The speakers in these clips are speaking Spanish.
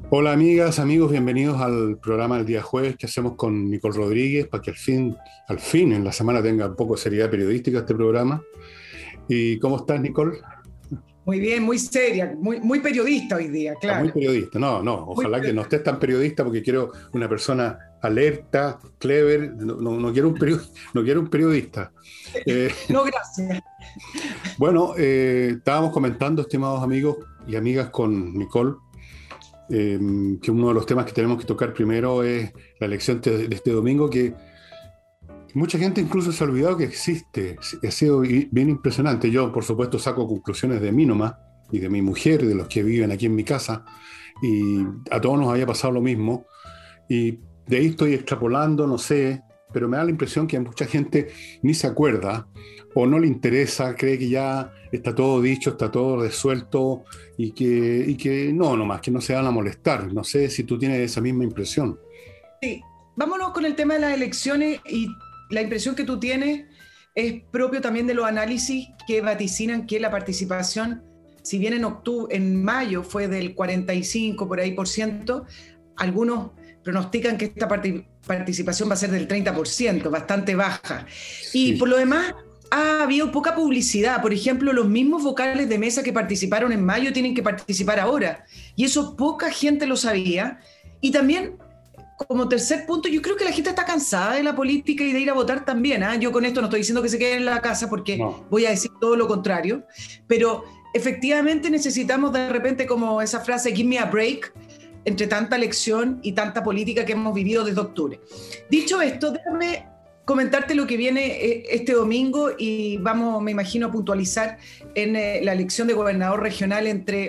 Hola amigas, amigos, bienvenidos al programa del día jueves que hacemos con Nicole Rodríguez para que al fin en la semana tenga un poco de seriedad periodística este programa. ¿Y cómo estás, Nicole? Muy bien, muy seria, muy periodista hoy día, Está muy claro. periodista. No, no, Muy ojalá que no periodista. estés tan periodista porque quiero una persona alerta, clever, no quiero no quiero un periodista. Eh, No, gracias. Estábamos comentando, estimados amigos y amigas, con Nicole, que uno de los temas que tenemos que tocar primero es la elección de este domingo, que mucha gente incluso se ha olvidado que existe. Ha sido bien impresionante. Yo, por supuesto, saco conclusiones de mí nomás y de mi mujer, de los que viven aquí en mi casa, y a todos nos había pasado lo mismo. Y de ahí estoy extrapolando, no sé, pero me da la impresión que mucha gente ni se acuerda o no le interesa, cree que ya está todo dicho, está todo resuelto y que no, nomás, que no se van a molestar. No sé si tú tienes esa misma impresión. Sí, vámonos con el tema de las elecciones y la impresión que tú tienes es propio también de los análisis que vaticinan que la participación, si bien en mayo fue del 45 por ahí por ciento, algunos pronostican que esta participación va a ser del 30%, bastante baja. Y por Sí, lo demás, ha habido poca publicidad. Por ejemplo, los mismos vocales de mesa que participaron en mayo tienen que participar ahora. Y eso poca gente lo sabía. Y también, como tercer punto, yo creo que la gente está cansada de la política y de ir a votar también. ¿Ah? Yo con esto no estoy diciendo que se queden en la casa porque no. voy a decir todo lo contrario. Pero efectivamente necesitamos de repente como esa frase, give me a break, entre tanta elección y tanta política que hemos vivido desde octubre. Dicho esto, déjame comentarte lo que viene este domingo y vamos, me imagino, a puntualizar en la elección de gobernador regional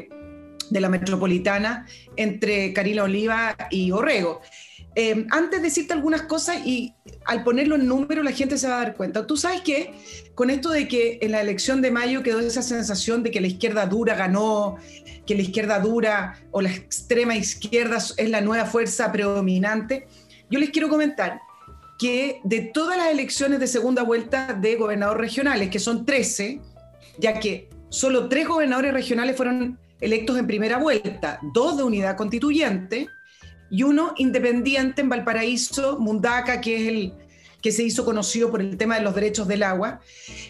de la metropolitana entre Karina Oliva y Orrego. Antes de decirte algunas cosas y al ponerlo en número la gente se va a dar cuenta. Tú sabes que con esto de que en la elección de mayo quedó esa sensación de que la izquierda dura ganó, que la izquierda dura o la extrema izquierda es la nueva fuerza predominante, yo les quiero comentar que de todas las elecciones de segunda vuelta de gobernadores regionales, que son 13, ya que solo 3 gobernadores regionales fueron electos en primera vuelta, 2 de unidad constituyente y 1 independiente en Valparaíso, Mundaca, que es el que se hizo conocido por el tema de los derechos del agua.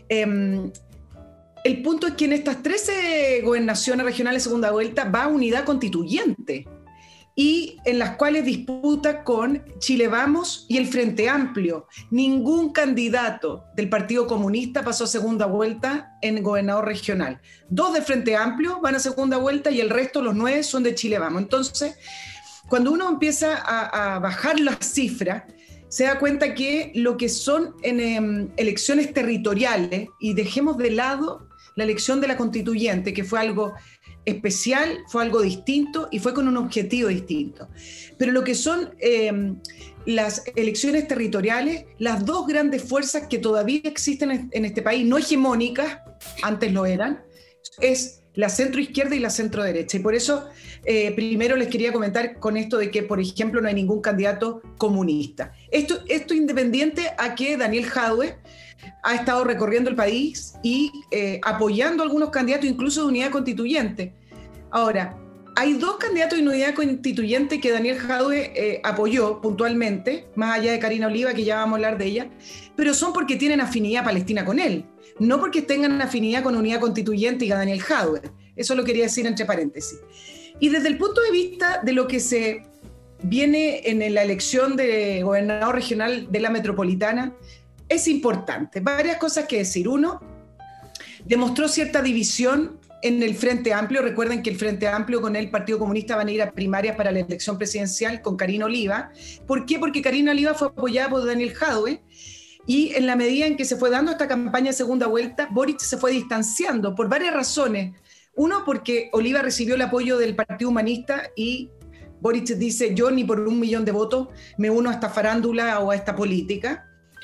El punto es que en estas 13 gobernaciones regionales de segunda vuelta va unidad constituyente y en las cuales disputa con Chile Vamos y el Frente Amplio. Ningún candidato del Partido Comunista pasó a segunda vuelta en gobernador regional. 2 del Frente Amplio van a segunda vuelta y el resto, los 9, son de Chile Vamos. Entonces, cuando uno empieza a bajar las cifras, se da cuenta que lo que son en elecciones territoriales, y dejemos de lado la elección de la constituyente, que fue algo especial, fue algo distinto y fue con un objetivo distinto. Pero lo que son las elecciones territoriales, las 2 grandes fuerzas que todavía existen en este país, no hegemónicas, antes lo eran, es la centroizquierda y la centroderecha. Y por eso primero les quería comentar con esto de que, por ejemplo, no hay ningún candidato comunista. Esto independiente a que Daniel Jadwe ha estado recorriendo el país y apoyando a algunos candidatos, incluso de unidad constituyente. Ahora, hay 2 candidatos de unidad constituyente que Daniel Jadwe apoyó puntualmente, más allá de Karina Oliva, que ya vamos a hablar de ella, pero son porque tienen afinidad palestina con él, no porque tengan afinidad con unidad constituyente y a Daniel Jadwe. Eso lo quería decir entre paréntesis. Y desde el punto de vista de lo que se viene en la elección de gobernador regional de la metropolitana, es importante. Varias cosas que decir. Uno, demostró cierta división en el Frente Amplio. Recuerden que el Frente Amplio con el Partido Comunista van a ir a primarias para la elección presidencial con Karina Oliva. ¿Por qué? Porque Karina Oliva fue apoyada por Daniel Jadwe y en la medida en que se fue dando esta campaña de segunda vuelta, Boric se fue distanciando por varias razones. Uno, porque Oliva recibió el apoyo del Partido Humanista y Boric dice, yo ni por 1 millón de votos me uno a esta farándula o a esta política.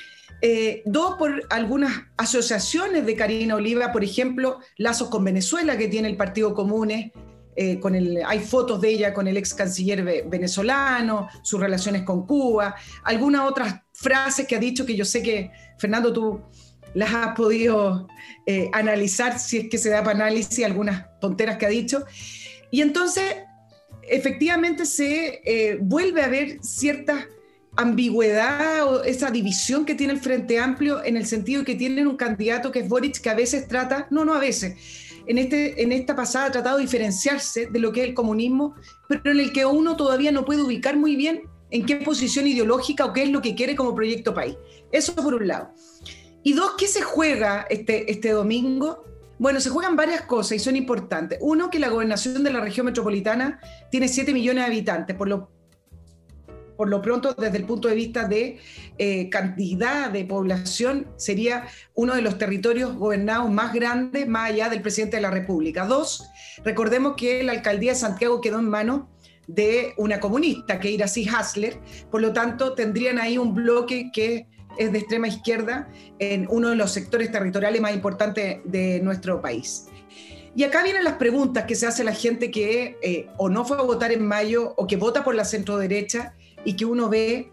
2, por algunas asociaciones de Karina Oliva, por ejemplo, lazos con Venezuela que tiene el Partido Comunes, hay fotos de ella con el ex canciller venezolano, sus relaciones con Cuba, algunas otras frases que ha dicho que yo sé que, Fernando, tú las has podido analizar, si es que se da para análisis, algunas tonteras que ha dicho. Y entonces efectivamente se vuelve a ver cierta ambigüedad o esa división que tiene el Frente Amplio, en el sentido de que tienen un candidato que es Boric, que a veces trata, no a veces, en esta pasada ha tratado de diferenciarse de lo que es el comunismo, pero en el que uno todavía no puede ubicar muy bien en qué posición ideológica o qué es lo que quiere como proyecto país. Eso por un lado. Y dos, ¿qué se juega este domingo? Bueno, se juegan varias cosas y son importantes. Uno, que la gobernación de la región metropolitana tiene 7 millones de habitantes, por lo pronto, desde el punto de vista de cantidad de población, sería uno de los territorios gobernados más grandes, más allá del presidente de la República. Dos, recordemos que la alcaldía de Santiago quedó en manos de una comunista, que es Iracy Hasler, por lo tanto tendrían ahí un bloque que es de extrema izquierda en uno de los sectores territoriales más importantes de nuestro país. Y acá vienen las preguntas que se hace la gente que o no fue a votar en mayo o que vota por la centroderecha, y que uno ve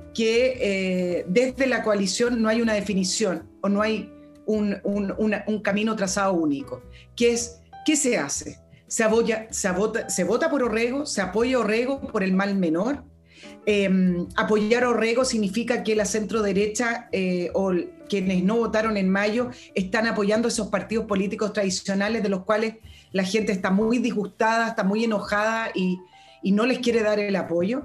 que desde la coalición no hay una definición o no hay un camino trazado único. ¿Qué se hace? ¿Se vota por Orrego? ¿Se apoya a Orrego por el mal menor? Apoyar a Orrego significa que la centroderecha o quienes no votaron en mayo están apoyando esos partidos políticos tradicionales de los cuales la gente está muy disgustada, está muy enojada y no les quiere dar el apoyo.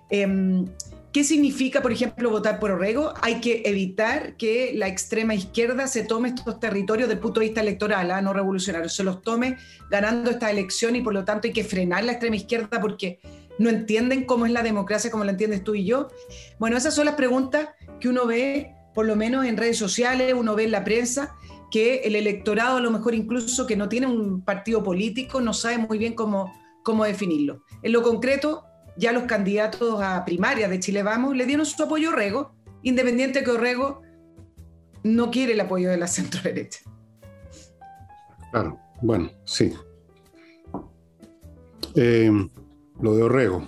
¿Qué significa, por ejemplo, votar por Orrego? Hay que evitar que la extrema izquierda se tome estos territorios desde el punto de vista electoral, no revolucionario, se los tome ganando esta elección, y por lo tanto hay que frenar la extrema izquierda porque no entienden cómo es la democracia como la entiendes tú y yo. Bueno, esas son las preguntas que uno ve, por lo menos en redes sociales, uno ve en la prensa, que el electorado, a lo mejor incluso que no tiene un partido político, no sabe muy bien cómo definirlo. En lo concreto, ya los candidatos a primarias de Chile Vamos le dieron su apoyo a Orrego, independiente de que Orrego no quiere el apoyo de la centroderecha. Claro, bueno, sí. Lo de Orrego.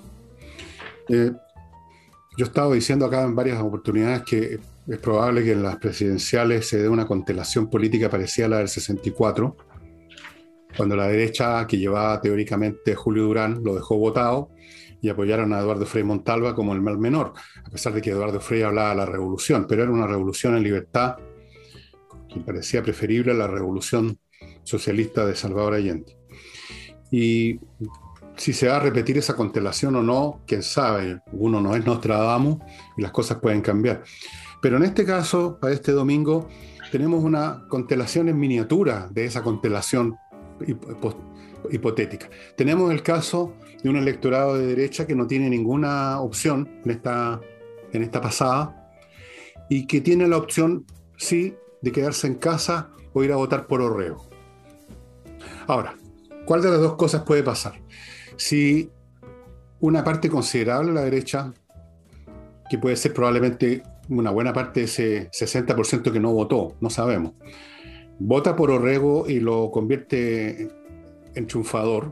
Yo estaba diciendo acá en varias oportunidades que es probable que en las presidenciales se dé una constelación política parecida a la del 64, cuando la derecha, que llevaba teóricamente a Julio Durán, lo dejó votado y apoyaron a Eduardo Frei Montalva como el mal menor, a pesar de que Eduardo Frei hablaba de la revolución, pero era una revolución en libertad que parecía preferible a la revolución socialista de Salvador Allende. Y si se va a repetir esa constelación o no, quién sabe, uno no es Nostradamus y las cosas pueden cambiar. Pero en este caso, para este domingo, tenemos una constelación en miniatura de esa constelación hipotética. Tenemos el caso de un electorado de derecha que no tiene ninguna opción en esta pasada, y que tiene la opción, sí, de quedarse en casa o ir a votar por Orrego. Ahora, ¿cuál de las dos cosas puede pasar? Si una parte considerable de la derecha, que puede ser probablemente una buena parte de ese 60% que no votó, no sabemos, vota por Orrego y lo convierte en triunfador,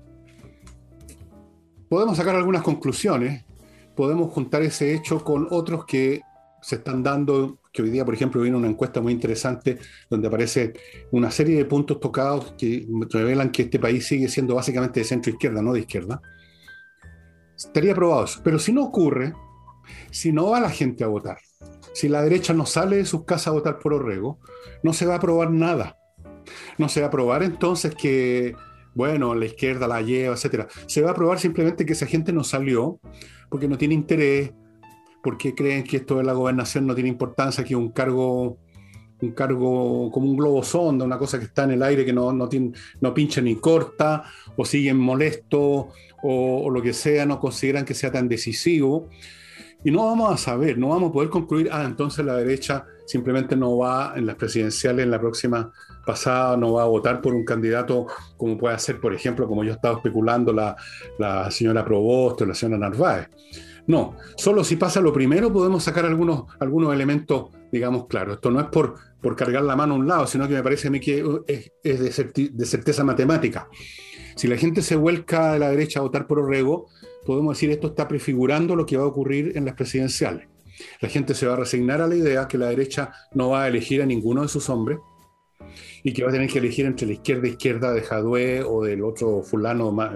podemos sacar algunas conclusiones, podemos juntar ese hecho con otros que se están dando, que hoy día, por ejemplo, viene una encuesta muy interesante donde aparece una serie de puntos tocados que revelan que este país sigue siendo básicamente de centro-izquierda, no de izquierda. Estaría aprobado eso. Pero si no ocurre, si no va la gente a votar, si la derecha no sale de sus casas a votar por Orrego, no se va a aprobar nada. No se va a aprobar entonces que, bueno, la izquierda la lleva, etcétera. Se va a aprobar simplemente que esa gente no salió porque no tiene interés, porque creen que esto de la gobernación no tiene importancia, que es un cargo como un globo sonda, una cosa que está en el aire, que no pincha ni corta, o siguen molestos, o lo que sea, no consideran que sea tan decisivo. Y no vamos a saber, no vamos a poder concluir, entonces la derecha simplemente no va en las presidenciales, en la próxima pasada, no va a votar por un candidato como puede ser, por ejemplo, como yo estaba especulando, la señora Provost o la señora Narváez. No, solo si pasa lo primero podemos sacar algunos elementos, digamos, claros. Esto no es por cargar la mano a un lado, sino que me parece a mí que es de certeza matemática. Si la gente se vuelca de la derecha a votar por Orrego, podemos decir esto está prefigurando lo que va a ocurrir en las presidenciales. La gente se va a resignar a la idea que la derecha no va a elegir a ninguno de sus hombres y que va a tener que elegir entre la izquierda de Jadwe o del otro fulano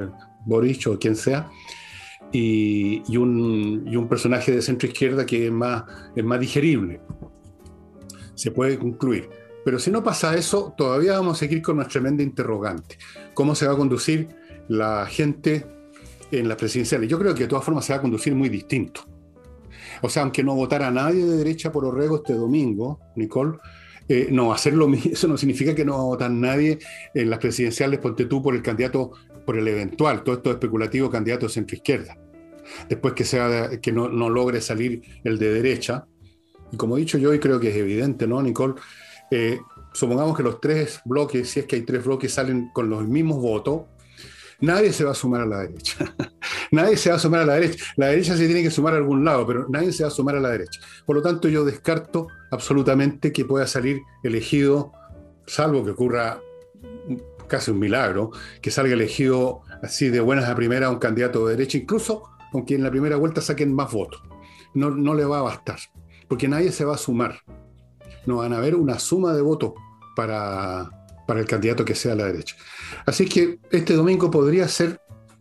Boric o quien sea, y un personaje de centro izquierda que es más digerible. Se puede concluir. Pero si no pasa eso, todavía vamos a seguir con nuestra tremenda interrogante. ¿Cómo se va a conducir la gente en las presidenciales? Yo creo que de todas formas se va a conducir muy distinto. O sea, aunque no votara nadie de derecha por Orrego este domingo, Nicole, no va a ser lo mismo. Eso no significa que no va a votar nadie en las presidenciales, ponte tú, por el candidato, por el eventual, todo esto especulativo candidato de centro-izquierda. Después que no logre salir el de derecha. Y como he dicho yo, y creo que es evidente, ¿no, Nicole? Supongamos que los tres bloques, si es que hay tres bloques, salen con los mismos votos, nadie se va a sumar a la derecha. Nadie se va a sumar a la derecha. La derecha se tiene que sumar a algún lado, pero nadie se va a sumar a la derecha. Por lo tanto, yo descarto absolutamente que pueda salir elegido, salvo que ocurra casi un milagro, que salga elegido así de buenas a primeras un candidato de derecha, incluso aunque en la primera vuelta saquen más votos. No le va a bastar, porque nadie se va a sumar. No van a haber una suma de votos para el candidato que sea a la derecha. Así que este domingo podría ser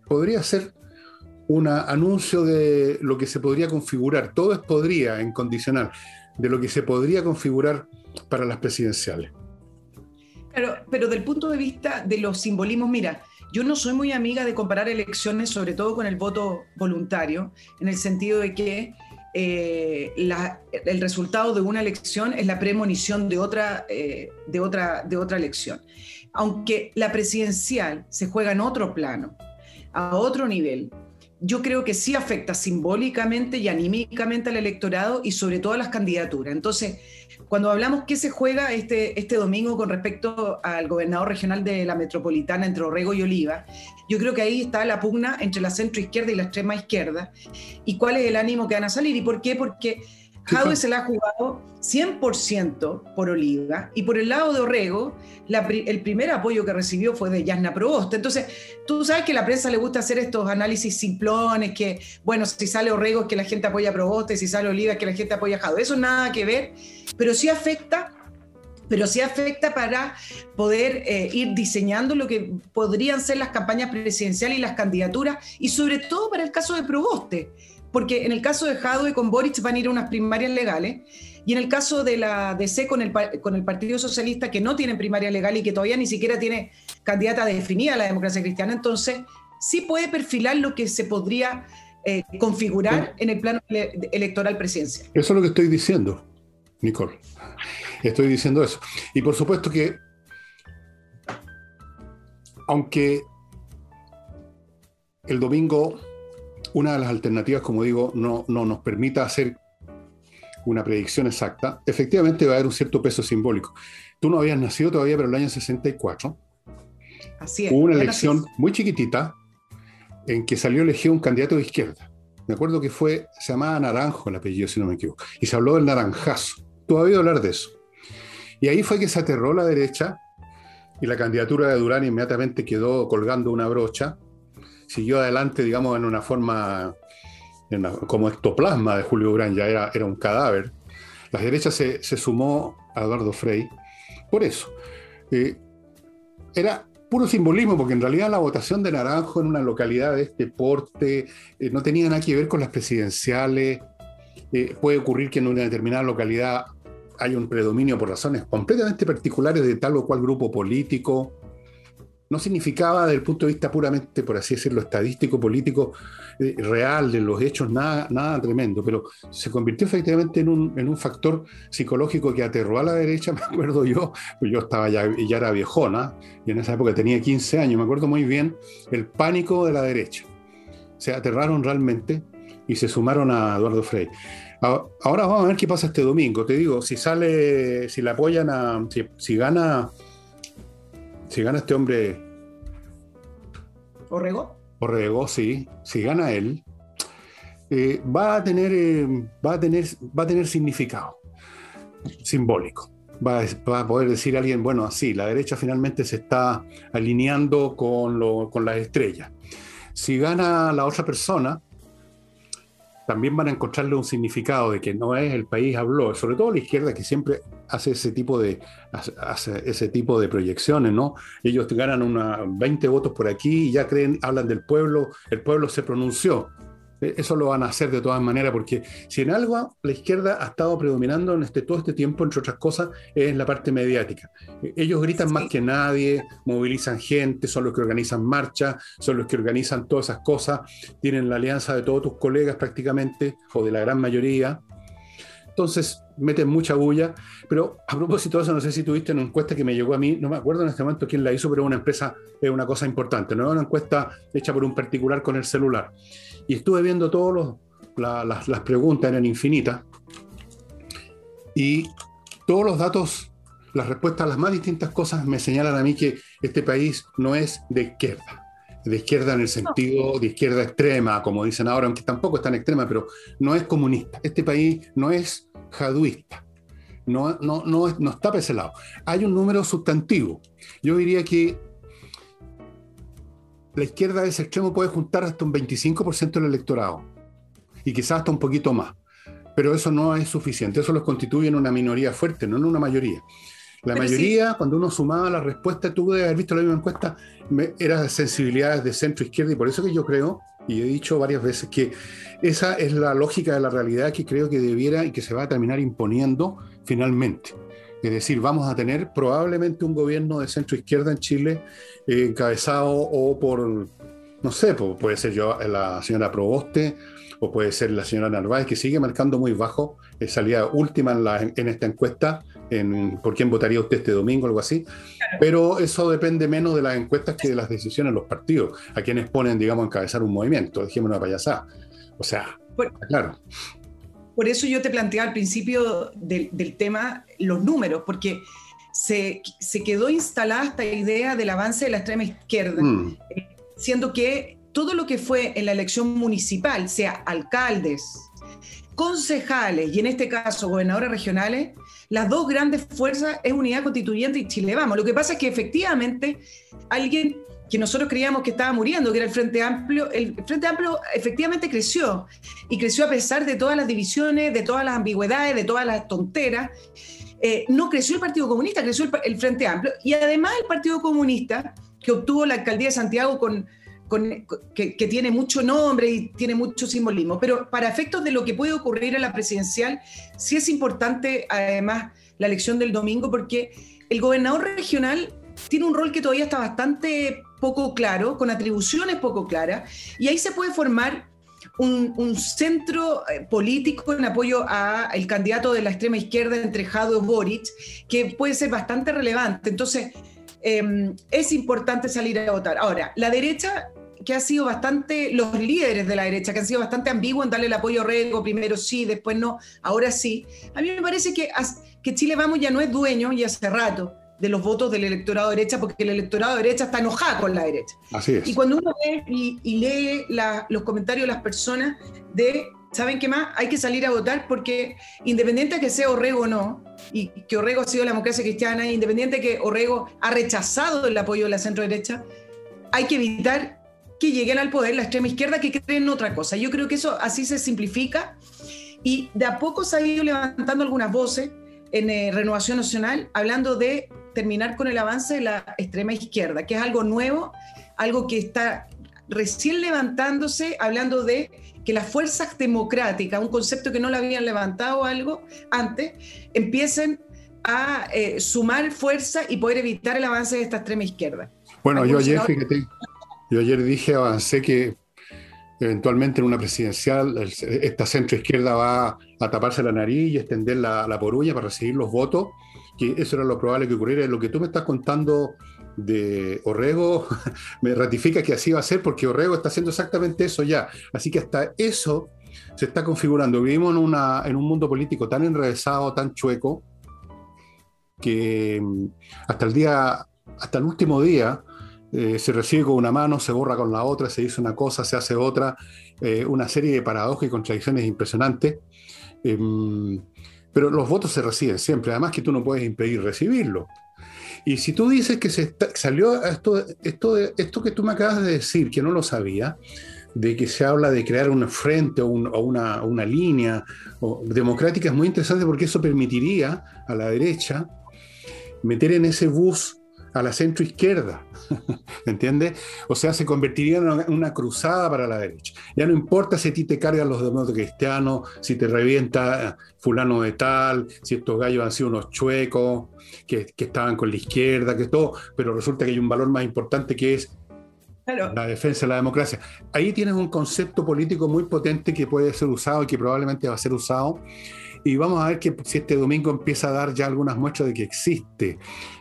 un anuncio de lo que se podría configurar. Todo es podría en condicional, de lo que se podría configurar para las presidenciales. Claro, pero del punto de vista de los simbolismos, mira, yo no soy muy amiga de comparar elecciones, sobre todo con el voto voluntario, en el sentido de que el resultado de una elección es la premonición de otra elección. Aunque la presidencial se juega en otro plano, a otro nivel, yo creo que sí afecta simbólicamente y anímicamente al electorado y sobre todo a las candidaturas. Entonces, cuando hablamos qué se juega este domingo con respecto al gobernador regional de la metropolitana entre Orrego y Oliva, yo creo que ahí está la pugna entre la centroizquierda y la extrema izquierda y cuál es el ánimo que van a salir. ¿Y por qué? Porque Jadwe se la ha jugado 100% por Oliva y por el lado de Orrego el primer apoyo que recibió fue de Jasna Proboste. Entonces tú sabes que a la prensa le gusta hacer estos análisis simplones, que bueno, si sale Orrego es que la gente apoya a Proboste, si sale Oliva es que la gente apoya a Jadwe. Eso nada que ver, pero sí afecta para poder ir diseñando lo que podrían ser las campañas presidenciales y las candidaturas, y sobre todo para el caso de Proboste, porque en el caso de Jadwe con Boric van a ir a unas primarias legales, y en el caso de la DC con el Partido Socialista, que no tiene primaria legal y que todavía ni siquiera tiene candidata definida a la democracia cristiana, entonces sí puede perfilar lo que se podría configurar en el plano electoral presidencial. Eso es lo que estoy diciendo, Nicole. Estoy diciendo eso. Y por supuesto que, aunque el domingo una de las alternativas, como digo, no nos permita hacer una predicción exacta, efectivamente va a haber un cierto peso simbólico. Tú no habías nacido todavía, pero el año 64 así es, hubo una elección muy chiquitita en que salió elegido un candidato de izquierda. Me acuerdo que se llamaba Naranjo el apellido, si no me equivoco, y se habló del naranjazo. Tú has oído hablar de eso. Y ahí fue que se aterró la derecha y la candidatura de Durán inmediatamente quedó colgando una brocha. Siguió adelante, digamos, en una forma como ectoplasma de Julio Durán, ya era un cadáver. La derecha se sumó a Eduardo Frei por eso. Era puro simbolismo, porque en realidad la votación de Naranjo en una localidad de este porte no tenía nada que ver con las presidenciales. Puede ocurrir que en una determinada localidad hay un predominio por razones completamente particulares de tal o cual grupo político. No significaba, desde el punto de vista puramente, por así decirlo, estadístico, político, real, de los hechos, nada tremendo, pero se convirtió efectivamente en un factor psicológico que aterró a la derecha. Me acuerdo yo estaba ya era viejona, y en esa época tenía 15 años, me acuerdo muy bien el pánico de la derecha. Se aterraron realmente y se sumaron a Eduardo Frei. Ahora vamos a ver qué pasa este domingo. Te digo, si le apoyan si gana este hombre Orrego, sí, si gana él, va a tener significado simbólico. Va a poder decir alguien, bueno, así, la derecha finalmente se está alineando con las estrellas. Si gana la otra persona, también van a encontrarle un significado de que no es el país habló, sobre todo la izquierda que siempre hace ese tipo de proyecciones, ¿no? Ellos ganan 20 votos por aquí y ya hablan del pueblo, el pueblo se pronunció. Eso lo van a hacer de todas maneras, porque si en algo la izquierda ha estado predominando en todo este tiempo, entre otras cosas, es en la parte mediática. Ellos gritan más que nadie, movilizan gente, son los que organizan marchas, son los que organizan todas esas cosas, tienen la alianza de todos tus colegas prácticamente, o de la gran mayoría. Entonces, meten mucha bulla. Pero a propósito de eso, no sé si tuviste una encuesta que me llegó a mí, no me acuerdo en este momento quién la hizo, pero una empresa es una cosa importante, no es una encuesta hecha por un particular con el celular. Y estuve viendo las preguntas, eran infinitas, y todos los datos, las respuestas a las más distintas cosas me señalan a mí que este país no es de izquierda en el sentido de izquierda extrema, como dicen ahora, aunque tampoco es tan extrema, pero no es comunista. Este país no es jaduista, no está para ese lado. Hay un número sustantivo. Yo diría que la izquierda de ese extremo puede juntar hasta un 25% del electorado, y quizás hasta un poquito más. Pero eso no es suficiente, eso los constituye en una minoría fuerte, no en una mayoría. La mayoría, sí, cuando uno sumaba la respuesta, tú debes haber visto la misma encuesta, eran sensibilidades de centro-izquierda, y por eso que yo creo, y he dicho varias veces, que esa es la lógica de la realidad que creo que debiera y que se va a terminar imponiendo finalmente. Es decir, vamos a tener probablemente un gobierno de centro-izquierda en Chile, encabezado o por, no sé, puede ser la señora Proboste, o puede ser la señora Narváez, que sigue marcando muy bajo, salía última en esta encuesta, por quién votaría usted este domingo, algo así, pero eso depende menos de las encuestas que de las decisiones de los partidos, a quienes ponen, digamos, a encabezar un movimiento, dejemos una payasada. O sea, claro. Por eso yo te planteaba al principio del tema los números, porque se quedó instalada esta idea del avance de la extrema izquierda, siendo que todo lo que fue en la elección municipal, sea alcaldes, concejales y en este caso gobernadores regionales, las dos grandes fuerzas es Unidad Constituyente y Chile Vamos. Lo que pasa es que efectivamente alguien que nosotros creíamos que estaba muriendo, que era el Frente Amplio efectivamente creció, y creció a pesar de todas las divisiones, de todas las ambigüedades, de todas las tonteras. No creció el Partido Comunista, creció el Frente Amplio, y además el Partido Comunista, que obtuvo la alcaldía de Santiago que tiene mucho nombre y tiene mucho simbolismo, pero para efectos de lo que puede ocurrir en la presidencial, sí es importante además la elección del domingo, porque el gobernador regional tiene un rol que todavía está bastante poco claro, con atribuciones poco claras, y ahí se puede formar un centro político en apoyo al candidato de la extrema izquierda entre Jadwe o Boric, que puede ser bastante relevante. Entonces, es importante salir a votar. Ahora, la derecha, que ha sido los líderes de la derecha, que han sido bastante ambiguos en darle el apoyo a Orrego, primero sí, después no, ahora sí. A mí me parece que Chile Vamos ya no es dueño, y hace rato, de los votos del electorado de derecha, porque el electorado de derecha está enojado con la derecha. Así es. Y cuando uno ve y lee los comentarios de las personas ¿saben qué más? Hay que salir a votar, porque independiente de que sea Orrego o no, y que Orrego ha sido la democracia cristiana, independiente de que Orrego ha rechazado el apoyo de la centro-derecha, hay que evitar que lleguen al poder la extrema izquierda, que creen otra cosa. Yo creo que eso así se simplifica, y de a poco se ha ido levantando algunas voces en Renovación Nacional hablando de terminar con el avance de la extrema izquierda, que es algo nuevo, algo que está recién levantándose, hablando de que las fuerzas democráticas, un concepto que no lo habían levantado algo antes, empiecen a sumar fuerza y poder evitar el avance de esta extrema izquierda. Bueno, yo ayer dije, avancé que eventualmente en una presidencial esta centroizquierda va a taparse la nariz y extender la porulla para recibir los votos, que eso era lo probable que ocurriera. Lo que tú me estás contando de Orrego me ratifica que así va a ser, porque Orrego está haciendo exactamente eso ya. Así que hasta eso se está configurando. Vivimos en un mundo político tan enrevesado, tan chueco, que hasta el último día se recibe con una mano, se borra con la otra, se dice una cosa, se hace otra, una serie de paradojas y contradicciones impresionantes. Pero los votos se reciben siempre, además que tú no puedes impedir recibirlo. Y si tú dices que salió esto que tú me acabas de decir, que no lo sabía, de que se habla de crear un frente o una línea democrática es muy interesante porque eso permitiría a la derecha meter en ese bus a la centroizquierda, ¿me entiendes? O sea, se convertiría en una cruzada para la derecha. Ya no importa si a ti te cargan los demócratas cristianos, si te revienta fulano de tal, si estos gallos han sido unos chuecos, que estaban con la izquierda, que todo, pero resulta que hay un valor más importante que es Claro. la defensa de la democracia. Ahí tienes un concepto político muy potente que puede ser usado y que probablemente va a ser usado. Y vamos a ver que si este domingo empieza a dar ya algunas muestras de que existe.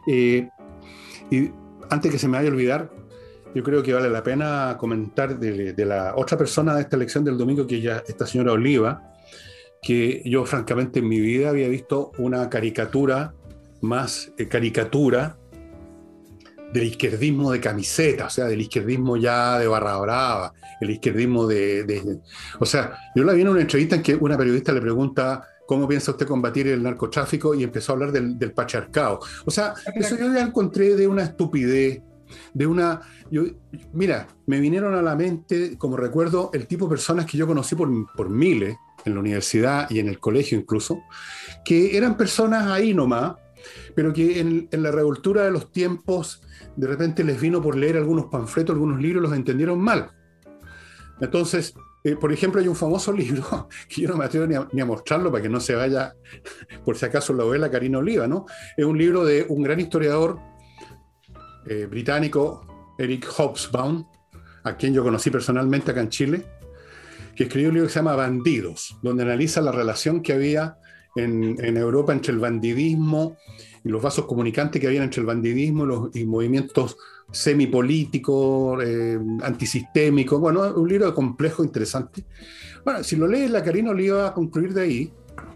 Y antes que se me vaya a olvidar, yo creo que vale la pena comentar de la otra persona de esta elección del domingo, que ya esta señora Oliva, que yo francamente en mi vida había visto una caricatura más caricatura del izquierdismo de camiseta, o sea, del izquierdismo ya de barra brava, el izquierdismo O sea, yo la vi en una entrevista en que una periodista le pregunta ¿cómo piensa usted combatir el narcotráfico? Y empezó a hablar del patriarcado. O sea, eso yo ya encontré de una estupidez, de una... Mira, me vinieron a la mente, como recuerdo, el tipo de personas que yo conocí por miles, en la universidad y en el colegio incluso, que eran personas ahí nomás, pero que en la revoltura de los tiempos de repente les vino por leer algunos panfletos, algunos libros, los entendieron mal. Entonces, por ejemplo, hay un famoso libro que yo no me atrevo ni a mostrarlo para que no se vaya, por si acaso lo ve la Karina Oliva, ¿no? Es un libro de un gran historiador británico, Eric Hobsbawm, a quien yo conocí personalmente acá en Chile, que escribió un libro que se llama Bandidos, donde analiza la relación que había en Europa entre el bandidismo y los vasos comunicantes que había entre el bandidismo y movimientos semipolíticos, antisistémicos. Bueno, un libro complejo, interesante. Bueno, si lo lees, la Karina Oliva va a concluir de ahí,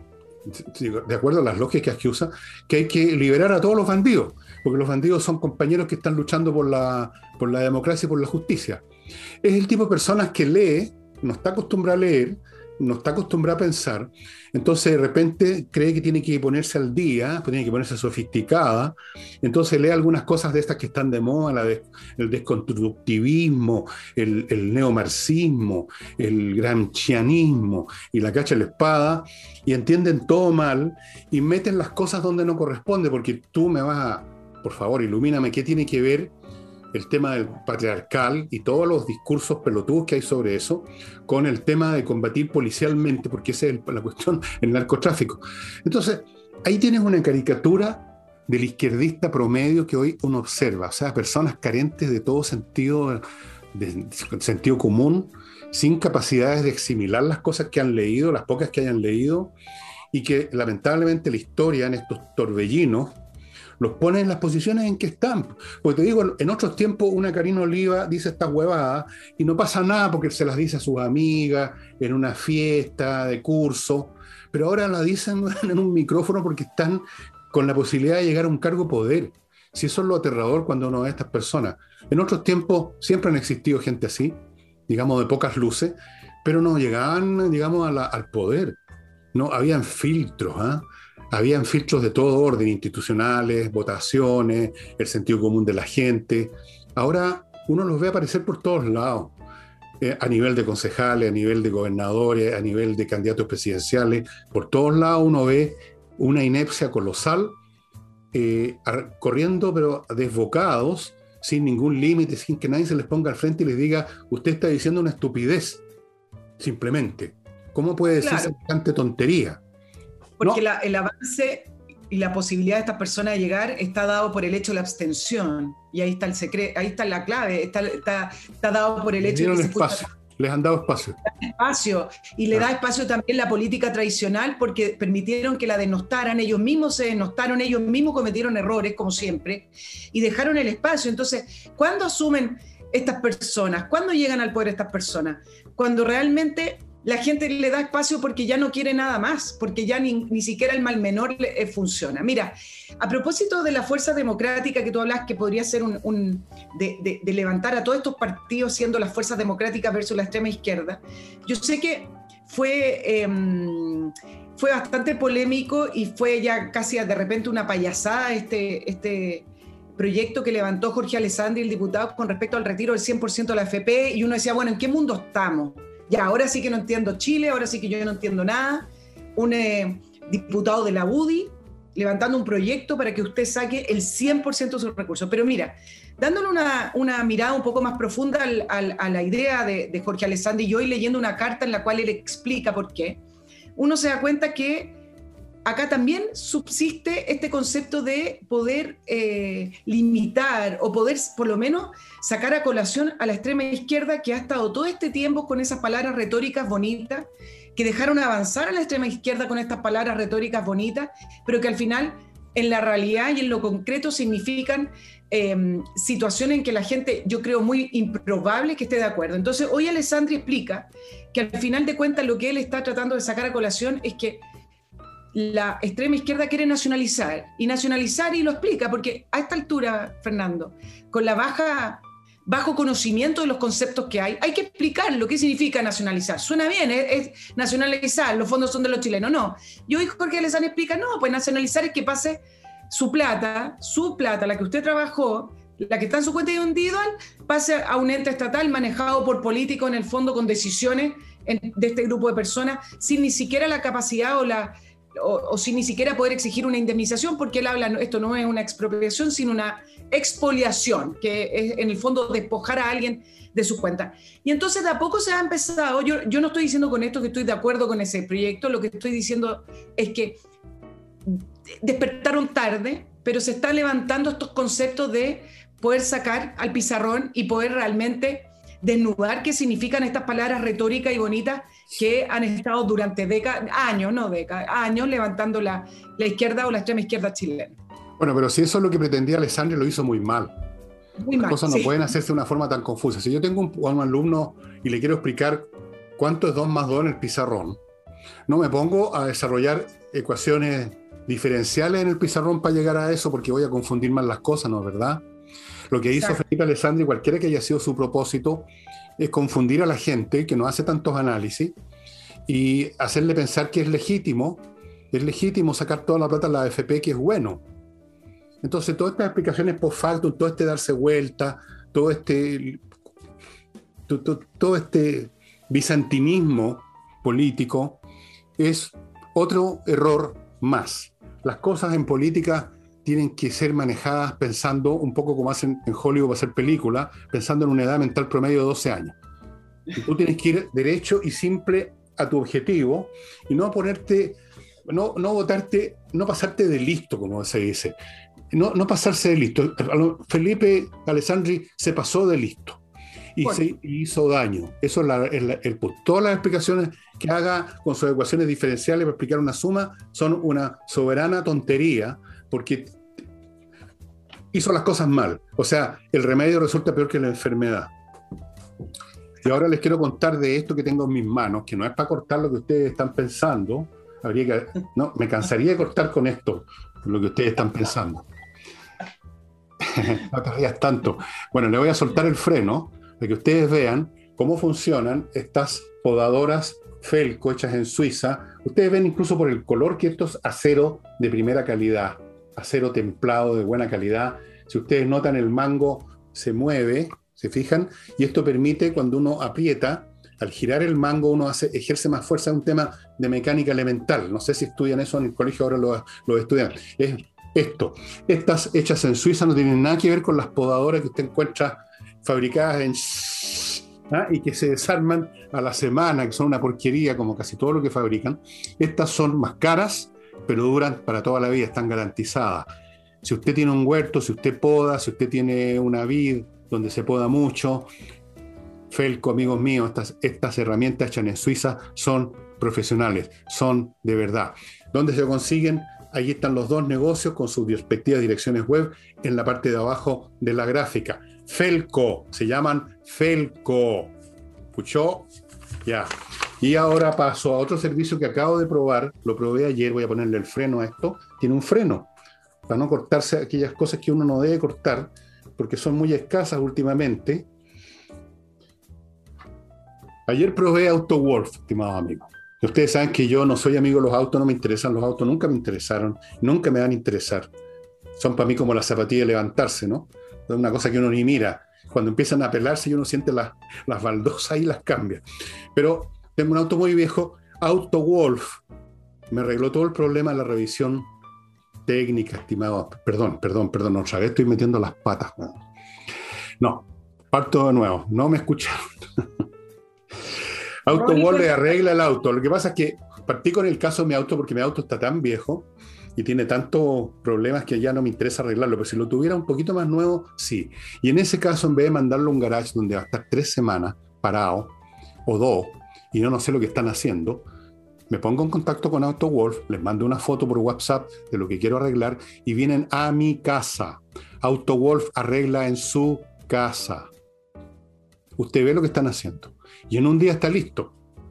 de acuerdo a las lógicas que usa, que hay que liberar a todos los bandidos, porque los bandidos son compañeros que están luchando por la democracia y por la justicia. Es el tipo de personas que lee, no está acostumbrado a leer, no está acostumbrado a pensar, entonces de repente cree que tiene que ponerse al día, tiene que ponerse sofisticada, entonces lee algunas cosas de estas que están de moda, el desconstructivismo, el neomarxismo, el gramscianismo, y la cacha la espada, y entienden todo mal, y meten las cosas donde no corresponde, porque tú me vas a, por favor, ilumíname, ¿qué tiene que ver el tema del patriarcal y todos los discursos pelotudos que hay sobre eso, con el tema de combatir policialmente, porque esa es la cuestión, el narcotráfico? Entonces, ahí tienes una caricatura del izquierdista promedio que hoy uno observa, o sea, personas carentes de todo sentido, de sentido común, sin capacidades de asimilar las cosas que han leído, las pocas que hayan leído, y que lamentablemente la historia en estos torbellinos los pone en las posiciones en que están. Porque te digo, en otros tiempos una Karina Oliva dice estas huevadas y no pasa nada porque se las dice a sus amigas en una fiesta de curso, pero ahora la dicen en un micrófono porque están con la posibilidad de llegar a un cargo de poder. Si eso es lo aterrador cuando uno ve a estas personas. En otros tiempos siempre han existido gente así, digamos de pocas luces, pero no llegaban, digamos, al poder. No, habían filtros, ¿eh? Habían filtros de todo orden, institucionales, votaciones, el sentido común de la gente. Ahora uno los ve aparecer por todos lados, a nivel de concejales, a nivel de gobernadores, a nivel de candidatos presidenciales. Por todos lados uno ve una inepcia colosal, corriendo pero desbocados, sin ningún límite, sin que nadie se les ponga al frente y les diga, usted está diciendo una estupidez, simplemente. ¿Cómo puede decir semejante tontería? Porque no. El avance y la posibilidad de estas personas de llegar está dado por el hecho de la abstención. Y ahí está el secreto, ahí está la clave, está dado por el hecho de que les han dado espacio. Y le da espacio también la política tradicional porque permitieron que la denostaran, ellos mismos se denostaron, ellos mismos cometieron errores, como siempre, y dejaron el espacio. Entonces, ¿cuándo asumen estas personas? ¿Cuándo llegan al poder estas personas? Cuando realmente la gente le da espacio porque ya no quiere nada más, porque ya ni siquiera el mal menor funciona. Mira, a propósito de la fuerza democrática que tú hablas, que podría ser de levantar a todos estos partidos siendo las fuerzas democráticas versus la extrema izquierda, yo sé que fue bastante polémico y fue ya casi de repente una payasada este proyecto que levantó Jorge Alessandri, el diputado, con respecto al retiro del 100% de la AFP, y uno decía, bueno, ¿en qué mundo estamos? Ya, ahora sí que no entiendo Chile, ahora sí que yo no entiendo nada. Un diputado de la UDI levantando un proyecto para que usted saque el 100% de sus recursos. Pero mira, dándole una mirada un poco más profunda a la idea de Jorge Alessandri, y hoy leyendo una carta en la cual él explica por qué, uno se da cuenta que acá también subsiste este concepto de poder limitar o poder por lo menos sacar a colación a la extrema izquierda, que ha estado todo este tiempo con esas palabras retóricas bonitas, que dejaron avanzar a la extrema izquierda con estas palabras retóricas bonitas, pero que al final en la realidad y en lo concreto significan situaciones en que la gente, yo creo, muy improbable que esté de acuerdo. Entonces hoy Alessandri explica que al final de cuentas lo que él está tratando de sacar a colación es que la extrema izquierda quiere nacionalizar, y lo explica, porque a esta altura, Fernando, con la bajo conocimiento de los conceptos que hay que explicar lo que significa nacionalizar. Suena bien, es nacionalizar, los fondos son de los chilenos, no. Y hoy Jorge Alessandri explica, no, pues nacionalizar es que pase su plata, la que usted trabajó, la que está en su cuenta individual, pase a un ente estatal manejado por políticos, en el fondo, con decisiones de este grupo de personas, sin ni siquiera la capacidad o sin ni siquiera poder exigir una indemnización, porque él habla, esto no es una expropiación, sino una expoliación, que es en el fondo despojar a alguien de sus cuentas. Y entonces de a poco se ha empezado, yo no estoy diciendo con esto que estoy de acuerdo con ese proyecto, lo que estoy diciendo es que despertaron tarde, pero se están levantando estos conceptos de poder sacar al pizarrón y poder realmente desnudar qué significan estas palabras retóricas y bonitas que han estado durante años levantando la izquierda o la extrema izquierda chilena. Bueno, pero si eso es lo que pretendía Alessandri, lo hizo muy mal. Las cosas no sí. pueden hacerse de una forma tan confusa. Si yo tengo un alumno y le quiero explicar cuánto es 2 más 2 en el pizarrón, no me pongo a desarrollar ecuaciones diferenciales en el pizarrón para llegar a eso, porque voy a confundir más las cosas, ¿no es verdad? Lo que hizo Felipe Alessandri, cualquiera que haya sido su propósito, es confundir a la gente que no hace tantos análisis y hacerle pensar que es legítimo sacar toda la plata de la AFP, que es bueno. Entonces, todas estas explicaciones post factum, todo este darse vuelta, todo este bizantinismo político, es otro error más. Las cosas en política tienen que ser manejadas pensando un poco como hacen en Hollywood para hacer películas, pensando en una edad mental promedio de 12 años. Y tú tienes que ir derecho y simple a tu objetivo y no ponerte, no votarte, no pasarte de listo, como se dice. No pasarse de listo. Felipe Alessandri se pasó de listo y se hizo daño. Eso es el punto. Todas las explicaciones que haga con sus ecuaciones diferenciales para explicar una suma son una soberana tontería, porque hizo las cosas mal. O sea, el remedio resulta peor que la enfermedad. Y ahora les quiero contar de esto que tengo en mis manos, que no es para cortar lo que ustedes están pensando. Me cansaría de cortar con esto lo que ustedes están pensando. No te rías tanto. Bueno, le voy a soltar el freno para que ustedes vean cómo funcionan estas podadoras Felco hechas en Suiza. Ustedes ven incluso por el color que esto es acero de primera calidad, acero templado de buena calidad. Si ustedes notan, el mango se mueve, ¿se fijan? Y esto permite, cuando uno aprieta, al girar el mango uno ejerce más fuerza. Es un tema de mecánica elemental. No sé si estudian eso en el colegio, ahora los estudian. Es esto. Estas hechas en Suiza no tienen nada que ver con las podadoras que usted encuentra fabricadas y que se desarman a la semana, que son una porquería como casi todo lo que fabrican. Estas son más caras, pero duran para toda la vida, están garantizadas. Si usted tiene un huerto, si usted poda, si usted tiene una vid donde se poda mucho, Felco, amigos míos, estas herramientas hechas en Suiza son profesionales, son de verdad. ¿Dónde se consiguen? Allí están los dos negocios con sus respectivas direcciones web en la parte de abajo de la gráfica. Felco, se llaman Felco. ¿Escuchó? Ya. Y ahora paso a otro servicio que acabo de probar, lo probé ayer, voy a ponerle el freno a esto. Tiene un freno para no cortarse aquellas cosas que uno no debe cortar, porque son muy escasas últimamente. Ayer probé AutoWolf, estimados amigos. Y ustedes saben que yo no soy amigo de los autos, no me interesan los autos, nunca me interesaron, nunca me van a interesar. son para mí como la zapatilla de levantarse, ¿no? Es una cosa que uno ni mira. Cuando empiezan a pelarse y uno siente las baldosas y las cambia. Pero tengo un auto muy viejo, AutoWolf. Me arregló todo el problema de la revisión técnica, estimado. Perdón, otra vez estoy metiendo las patas. No, parto de nuevo. No me escucharon. AutoWolf le arregla el auto. Lo que pasa es que partí con el caso de mi auto porque mi auto está tan viejo y tiene tantos problemas que ya no me interesa arreglarlo, pero si lo tuviera un poquito más nuevo, sí. Y en ese caso, en vez de mandarlo a un garage donde va a estar 3 semanas parado, o 2, y no sé lo que están haciendo, me pongo en contacto con AutoWolf, les mando una foto por WhatsApp de lo que quiero arreglar y vienen a mi casa. AutoWolf arregla en su casa. Usted ve lo que están haciendo. Y en un día está listo.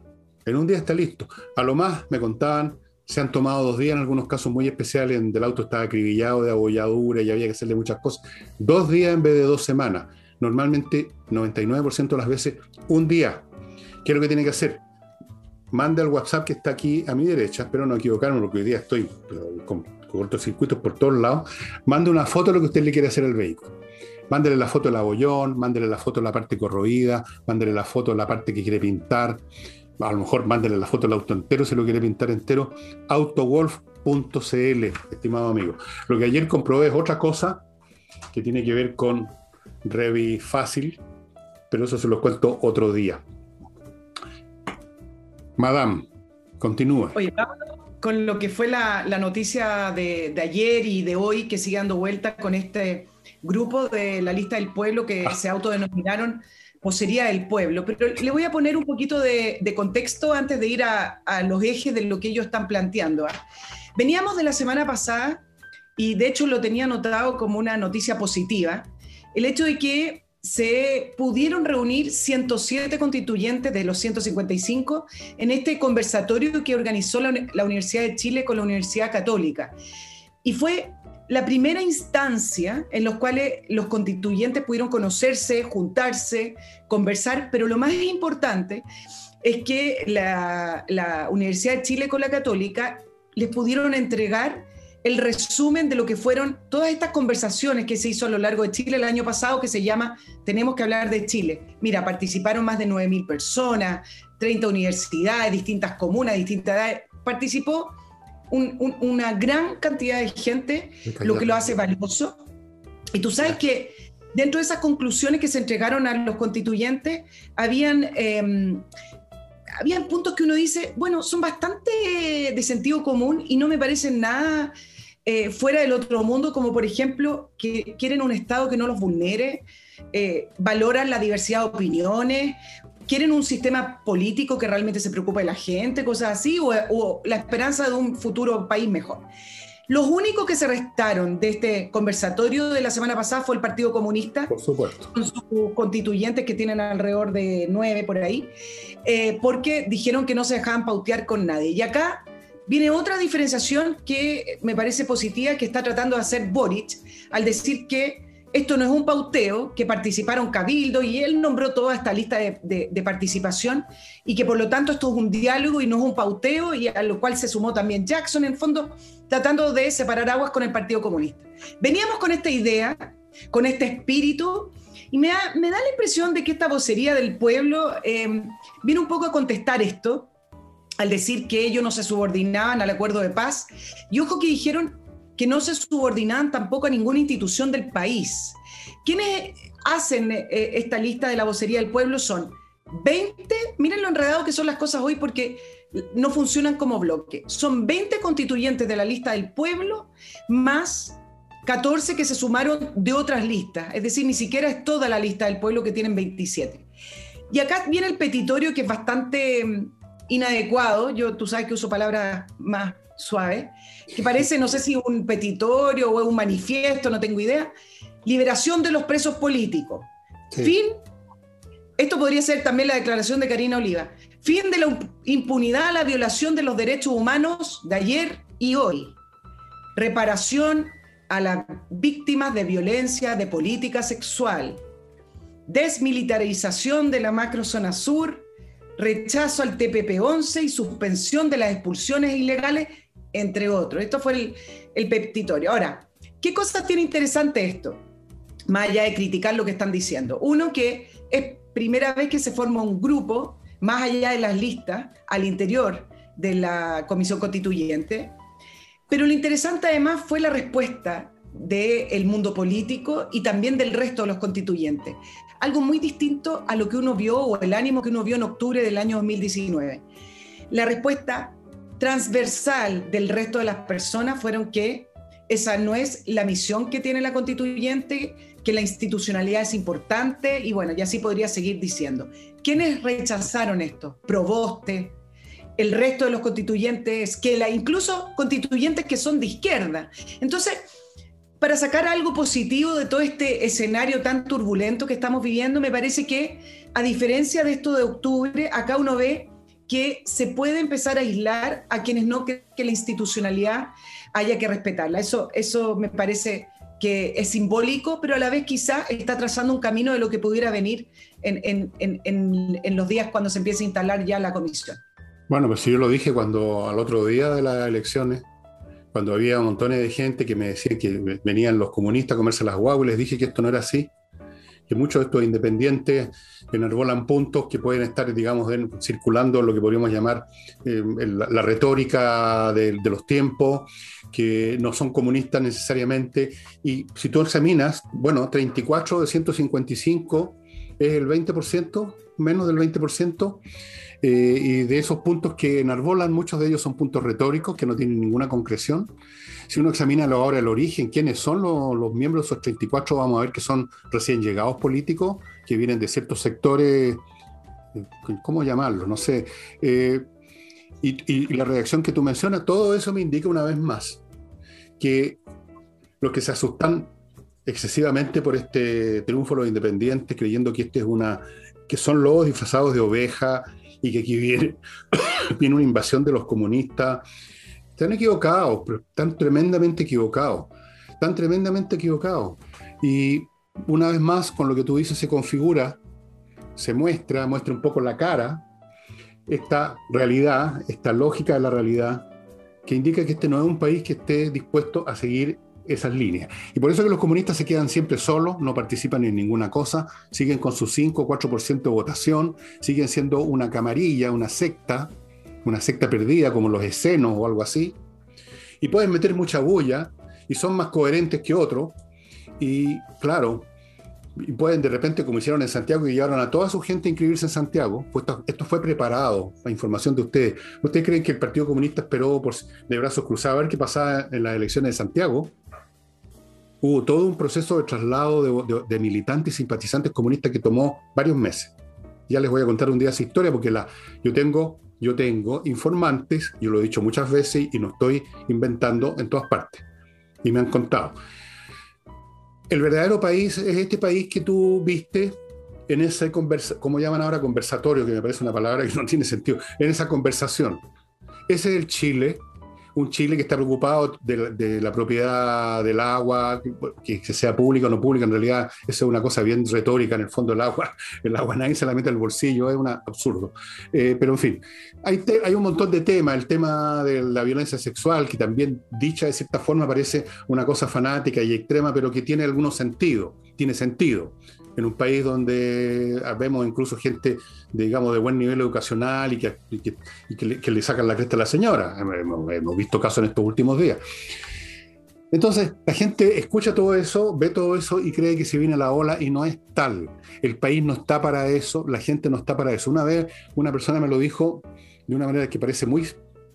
A lo más, me contaban, se han tomado 2 días en algunos casos muy especiales, donde el auto estaba acribillado de abolladura y había que hacerle muchas cosas. 2 días en vez de 2 semanas. Normalmente, 99% de las veces, un día. ¿Qué es lo que tiene que hacer? Mande al WhatsApp que está aquí a mi derecha, espero no equivocarme porque hoy día estoy con cortocircuitos por todos lados. Mande una foto de lo que usted le quiere hacer al vehículo. Mándele la foto del abollón, mándele la foto de la parte corroída, mándele la foto de la parte que quiere pintar. A lo mejor mándele la foto del auto entero si lo quiere pintar entero. Autowolf.cl, estimado amigo. Lo que ayer comprobé es otra cosa que tiene que ver con Revi Fácil, pero eso se los cuento otro día. Madame, continúa. Oye, vámonos con lo que fue la noticia de ayer y de hoy, que sigue dando vuelta con este grupo de la lista del pueblo que se autodenominaron Vocería del Pueblo. Pero le voy a poner un poquito de contexto antes de ir a los ejes de lo que ellos están planteando. Veníamos de la semana pasada, y de hecho lo tenía anotado como una noticia positiva, el hecho de que se pudieron reunir 107 constituyentes de los 155 en este conversatorio que organizó la Universidad de Chile con la Universidad Católica. Y fue la primera instancia en la cual los constituyentes pudieron conocerse, juntarse, conversar, pero lo más importante es que la Universidad de Chile con la Católica les pudieron entregar el resumen de lo que fueron todas estas conversaciones que se hizo a lo largo de Chile el año pasado, que se llama Tenemos que hablar de Chile. Mira, participaron más de 9.000 personas, 30 universidades, distintas comunas, distintas edades. Participó una gran cantidad de gente, lo que lo hace valioso. Y tú sabes que dentro de esas conclusiones que se entregaron a los constituyentes, habían puntos que uno dice, bueno, son bastante de sentido común y no me parecen nada fuera del otro mundo, como por ejemplo que quieren un Estado que no los vulnere, valoran la diversidad de opiniones, quieren un sistema político que realmente se preocupe de la gente, cosas así, o la esperanza de un futuro país mejor. Los únicos que se restaron de este conversatorio de la semana pasada fue el Partido Comunista, por supuesto, con sus constituyentes que tienen alrededor de 9 por ahí, porque dijeron que no se dejaban pautear con nadie. Y acá viene otra diferenciación que me parece positiva, que está tratando de hacer Boric, al decir que esto no es un pauteo, que participaron cabildo, y él nombró toda esta lista de participación, y que por lo tanto esto es un diálogo y no es un pauteo, y a lo cual se sumó también Jackson, en el fondo, tratando de separar aguas con el Partido Comunista. Veníamos con esta idea, con este espíritu, y me da la impresión de que esta vocería del pueblo viene un poco a contestar esto, al decir que ellos no se subordinaban al acuerdo de paz, y ojo que dijeron que no se subordinaban tampoco a ninguna institución del país. ¿Quiénes hacen esta lista de la vocería del pueblo? Son 20, miren lo enredado que son las cosas hoy porque no funcionan como bloque. Son 20 constituyentes de la lista del pueblo, más 14 que se sumaron de otras listas. Es decir, ni siquiera es toda la lista del pueblo, que tienen 27. Y acá viene el petitorio, que es bastante inadecuado. Tú sabes que uso palabras más suave, que parece, no sé si un petitorio o un manifiesto, no tengo idea. Liberación de los presos políticos. Sí. Fin, esto podría ser también la declaración de Karina Oliva. Fin de la impunidad a la violación de los derechos humanos de ayer y hoy. Reparación a las víctimas de violencia de política sexual. Desmilitarización de la macrozona sur. Rechazo al TPP-11 y suspensión de las expulsiones ilegales, entre otros. Esto fue el petitorio. Ahora, ¿Qué cosas tiene interesante esto? Más allá de criticar lo que están diciendo. Uno, que es primera vez que se forma un grupo, más allá de las listas, al interior de la Comisión Constituyente. Pero lo interesante además fue la respuesta del mundo político y también del resto de los constituyentes. Algo muy distinto a lo que uno vio o el ánimo que uno vio en octubre del año 2019. La respuesta transversal del resto de las personas fueron que esa no es la misión que tiene la constituyente, que la institucionalidad es importante y bueno, y así podría seguir diciendo. ¿Quiénes rechazaron esto? Proboste, el resto de los constituyentes, incluso constituyentes que son de izquierda. Entonces, para sacar algo positivo de todo este escenario tan turbulento que estamos viviendo, me parece que, a diferencia de esto de octubre, acá uno ve que se puede empezar a aislar a quienes no creen que la institucionalidad haya que respetarla. Eso me parece que es simbólico, pero a la vez quizá está trazando un camino de lo que pudiera venir en los días cuando se empiece a instalar ya la comisión. Bueno, pues si yo lo dije cuando al otro día de las elecciones, cuando había montones de gente que me decían que venían los comunistas a comerse las guaguas, les dije que esto no era así, que muchos de estos independientes enarbolan puntos que pueden estar, digamos, circulando lo que podríamos llamar la retórica de los tiempos, que no son comunistas necesariamente. Y si tú examinas, bueno, 34 de 155 es el 20%, menos del 20%, y de esos puntos que enarbolan, muchos de ellos son puntos retóricos que no tienen ninguna concreción. Si uno examina ahora el origen, quiénes son los miembros de esos 34, vamos a ver que son recién llegados políticos, que vienen de ciertos sectores, ¿cómo llamarlo? No sé. Y la reacción que tú mencionas, todo eso me indica una vez más que los que se asustan excesivamente por este triunfo de los independientes, creyendo que que son lobos disfrazados de oveja y que aquí viene una invasión de los comunistas, están equivocados, pero están tremendamente equivocados. Y una vez más, con lo que tú dices, se configura, muestra un poco la cara, esta realidad, esta lógica de la realidad, que indica que este no es un país que esté dispuesto a seguir esas líneas. Y por eso que los comunistas se quedan siempre solos, no participan en ninguna cosa, siguen con su 5 o 4% de votación, siguen siendo una camarilla, una secta perdida como los escenos o algo así, y pueden meter mucha bulla y son más coherentes que otros, y claro, y pueden de repente, como hicieron en Santiago, y llevaron a toda su gente a inscribirse en Santiago, pues esto fue preparado, la información de ustedes. ¿Ustedes creen que el Partido Comunista esperó de brazos cruzados a ver qué pasaba en las elecciones de Santiago? Hubo todo un proceso de traslado de militantes y simpatizantes comunistas que tomó varios meses. Ya les voy a contar un día esa historia, porque yo tengo informantes, yo lo he dicho muchas veces y no estoy inventando, en todas partes. Y me han contado. El verdadero país es este país que tú viste en ese como llaman ahora, conversatorio, que me parece una palabra que no tiene sentido, en esa conversación. Ese es el Chile, un Chile que está preocupado de la propiedad del agua, que sea pública o no pública. En realidad, eso es una cosa bien retórica. En el fondo, el agua nadie se la mete al bolsillo, es un absurdo. Pero en fin, hay un montón de temas. El tema de la violencia sexual, que también, dicha de cierta forma, parece una cosa fanática y extrema, pero que tiene algunos sentidos. Tiene sentido. En un país donde vemos incluso gente, digamos, de buen nivel educacional y que le sacan la cresta a la señora. Hemos visto casos en estos últimos días. Entonces, la gente escucha todo eso, ve todo eso y cree que se viene la ola, y no es tal. El país no está para eso, la gente no está para eso. Una vez una persona me lo dijo de una manera que parece muy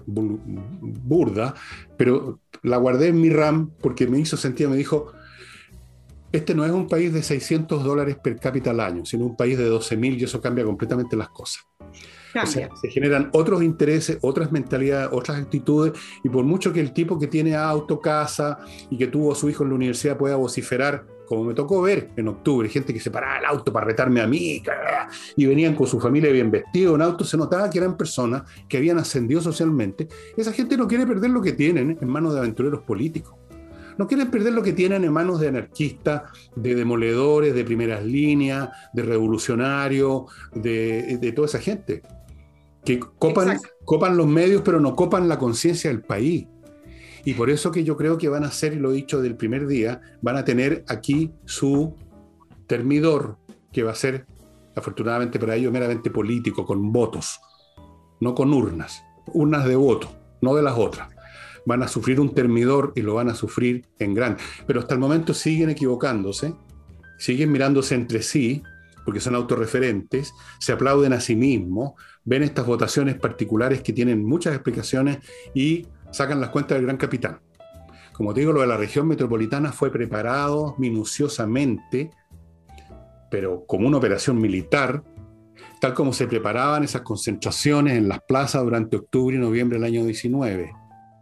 burda, pero la guardé en mi RAM porque me hizo sentido. Me dijo: este no es un país de $600 per cápita al año, sino un país de 12.000, y eso cambia completamente las cosas. Cambia. O sea, se generan otros intereses, otras mentalidades, otras actitudes, y por mucho que el tipo que tiene auto, casa y que tuvo a su hijo en la universidad pueda vociferar, como me tocó ver en octubre, gente que se paraba el auto para retarme a mí, y venían con su familia bien vestidos en auto, se notaba que eran personas que habían ascendido socialmente. Esa gente no quiere perder lo que tienen en manos de aventureros políticos. No quieren perder lo que tienen en manos de anarquistas, de demoledores, de primeras líneas, de revolucionarios, de toda esa gente que copan los medios, pero no copan la conciencia del país. Y por eso que yo creo que van a hacer, y lo he dicho del primer día, van a tener aquí su termidor, que va a ser, afortunadamente para ellos, meramente político, con votos, no con urnas de votos, no de las otras. Van a sufrir un termidor y lo van a sufrir en grande. Pero hasta el momento siguen equivocándose, siguen mirándose entre sí, porque son autorreferentes, se aplauden a sí mismos, ven estas votaciones particulares que tienen muchas explicaciones y sacan las cuentas del gran capitán. Como te digo, lo de la región metropolitana fue preparado minuciosamente, pero como una operación militar, tal como se preparaban esas concentraciones en las plazas durante octubre y noviembre del año 19.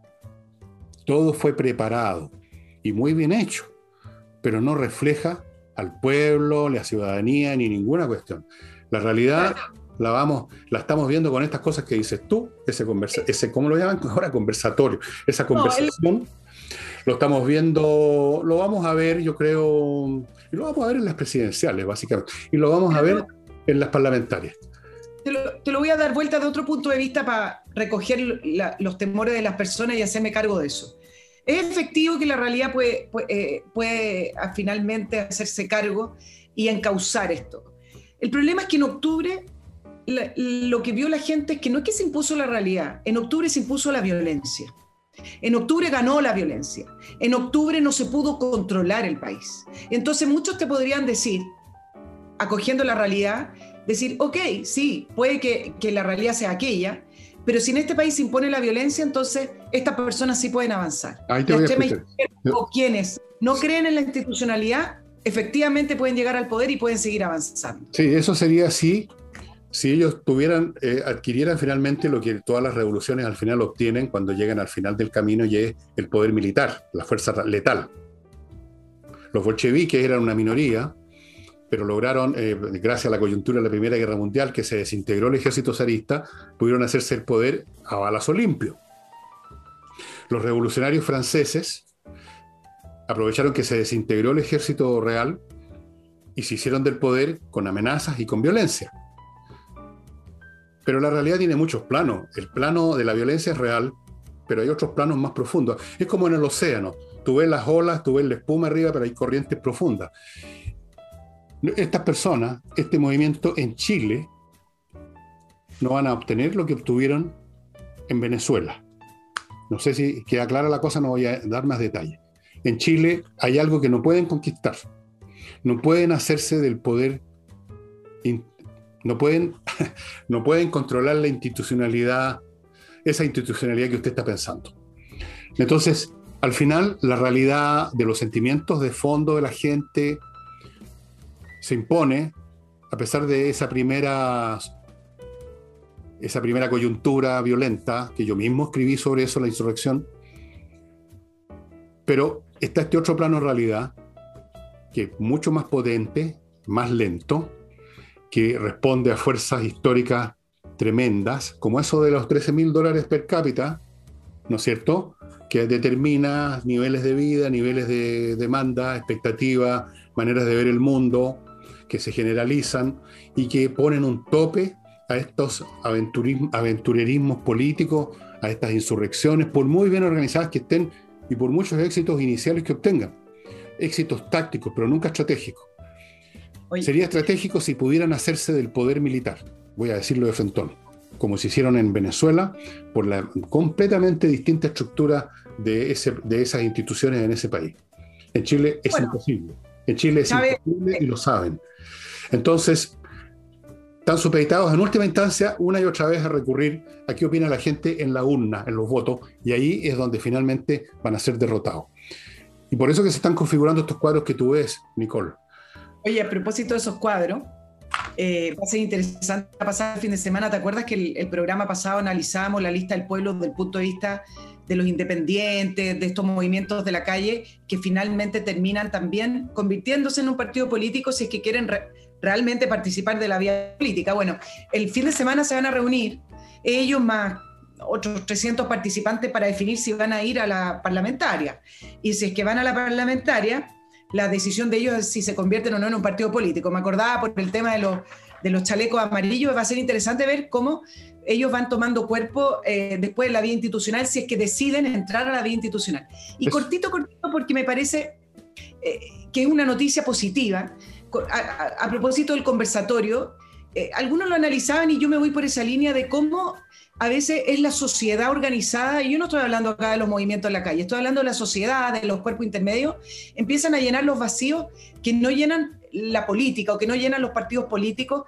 Todo fue preparado y muy bien hecho, pero no refleja al pueblo, la ciudadanía, ni ninguna cuestión. La realidad la estamos viendo con estas cosas que dices tú, ese ¿cómo lo llaman ahora? Conversatorio. Esa conversación, lo estamos viendo, lo vamos a ver, yo creo, y lo vamos a ver en las presidenciales, básicamente, y lo vamos a ver en las parlamentarias. Te lo voy a dar vuelta de otro punto de vista para recoger los temores de las personas y hacerme cargo de eso. Es efectivo que la realidad puede finalmente hacerse cargo y encauzar esto. El problema es que en octubre lo que vio la gente es que no es que se impuso la realidad, en octubre se impuso la violencia. En octubre ganó la violencia. En octubre no se pudo controlar el país. Entonces muchos te podrían decir, acogiendo la realidad, decir, ok, sí, puede que la realidad sea aquella, pero si en este país se impone la violencia, entonces estas personas sí pueden avanzar. Ahí te voy a explicar. O quienes no creen en la institucionalidad, efectivamente pueden llegar al poder y pueden seguir avanzando. Sí, eso sería así si ellos adquirieran finalmente lo que todas las revoluciones al final obtienen cuando llegan al final del camino, y es el poder militar, la fuerza letal. Los bolcheviques eran una minoría, pero lograron, gracias a la coyuntura de la Primera Guerra Mundial, que se desintegró el ejército zarista, pudieron hacerse el poder a balazo limpio. Los revolucionarios franceses aprovecharon que se desintegró el ejército real y se hicieron del poder con amenazas y con violencia. Pero la realidad tiene muchos planos. El plano de la violencia es real, pero hay otros planos más profundos. Es como en el océano. Tú ves las olas, tú ves la espuma arriba, pero hay corrientes profundas. Estas personas, este movimiento en Chile, no van a obtener lo que obtuvieron en Venezuela. No sé si queda clara la cosa, no voy a dar más detalles. En Chile hay algo que no pueden conquistar. No pueden hacerse del poder, no pueden controlar la institucionalidad, esa institucionalidad que usted está pensando. Entonces, al final, la realidad de los sentimientos de fondo de la gente se impone, a pesar de esa primera coyuntura violenta, que yo mismo escribí sobre eso, la insurrección. Pero está este otro plano de realidad, que es mucho más potente, más lento, que responde a fuerzas históricas tremendas, como eso de los $13,000 per cápita, ¿no es cierto?, que determina niveles de vida, niveles de demanda, expectativas, maneras de ver el mundo, que se generalizan y que ponen un tope a estos aventurerismos políticos, a estas insurrecciones, por muy bien organizadas que estén y por muchos éxitos iniciales que obtengan. Éxitos tácticos, pero nunca estratégicos. Oye, sería estratégico si pudieran hacerse del poder militar, voy a decirlo de frentón, como se hicieron en Venezuela, por la completamente distinta estructura de esas instituciones en ese país. En Chile es imposible. En Chile es imposible y lo saben. Entonces, están supeditados en última instancia una y otra vez a recurrir a qué opina la gente en la urna, en los votos, y ahí es donde finalmente van a ser derrotados. Y por eso que se están configurando estos cuadros que tú ves, Nicole. Oye, a propósito de esos cuadros, va a ser interesante pasar el fin de semana. ¿Te acuerdas que el programa pasado analizábamos la lista del pueblo desde el punto de vista de los independientes, de estos movimientos de la calle que finalmente terminan también convirtiéndose en un partido político si es que quieren realmente participar de la vía política? Bueno, el fin de semana se van a reunir ellos más otros 300 participantes para definir si van a ir a la parlamentaria. Y si es que van a la parlamentaria, la decisión de ellos es si se convierten o no en un partido político. Me acordaba por el tema de de los chalecos amarillos. Va a ser interesante ver cómo ellos van tomando cuerpo después de la vía institucional, si es que deciden entrar a la vía institucional. Y cortito, porque me parece que es una noticia positiva. A propósito del conversatorio, algunos lo analizaban y yo me voy por esa línea de cómo a veces es la sociedad organizada, y yo no estoy hablando acá de los movimientos en la calle, estoy hablando de la sociedad, de los cuerpos intermedios, empiezan a llenar los vacíos que no llenan la política o que no llenan los partidos políticos.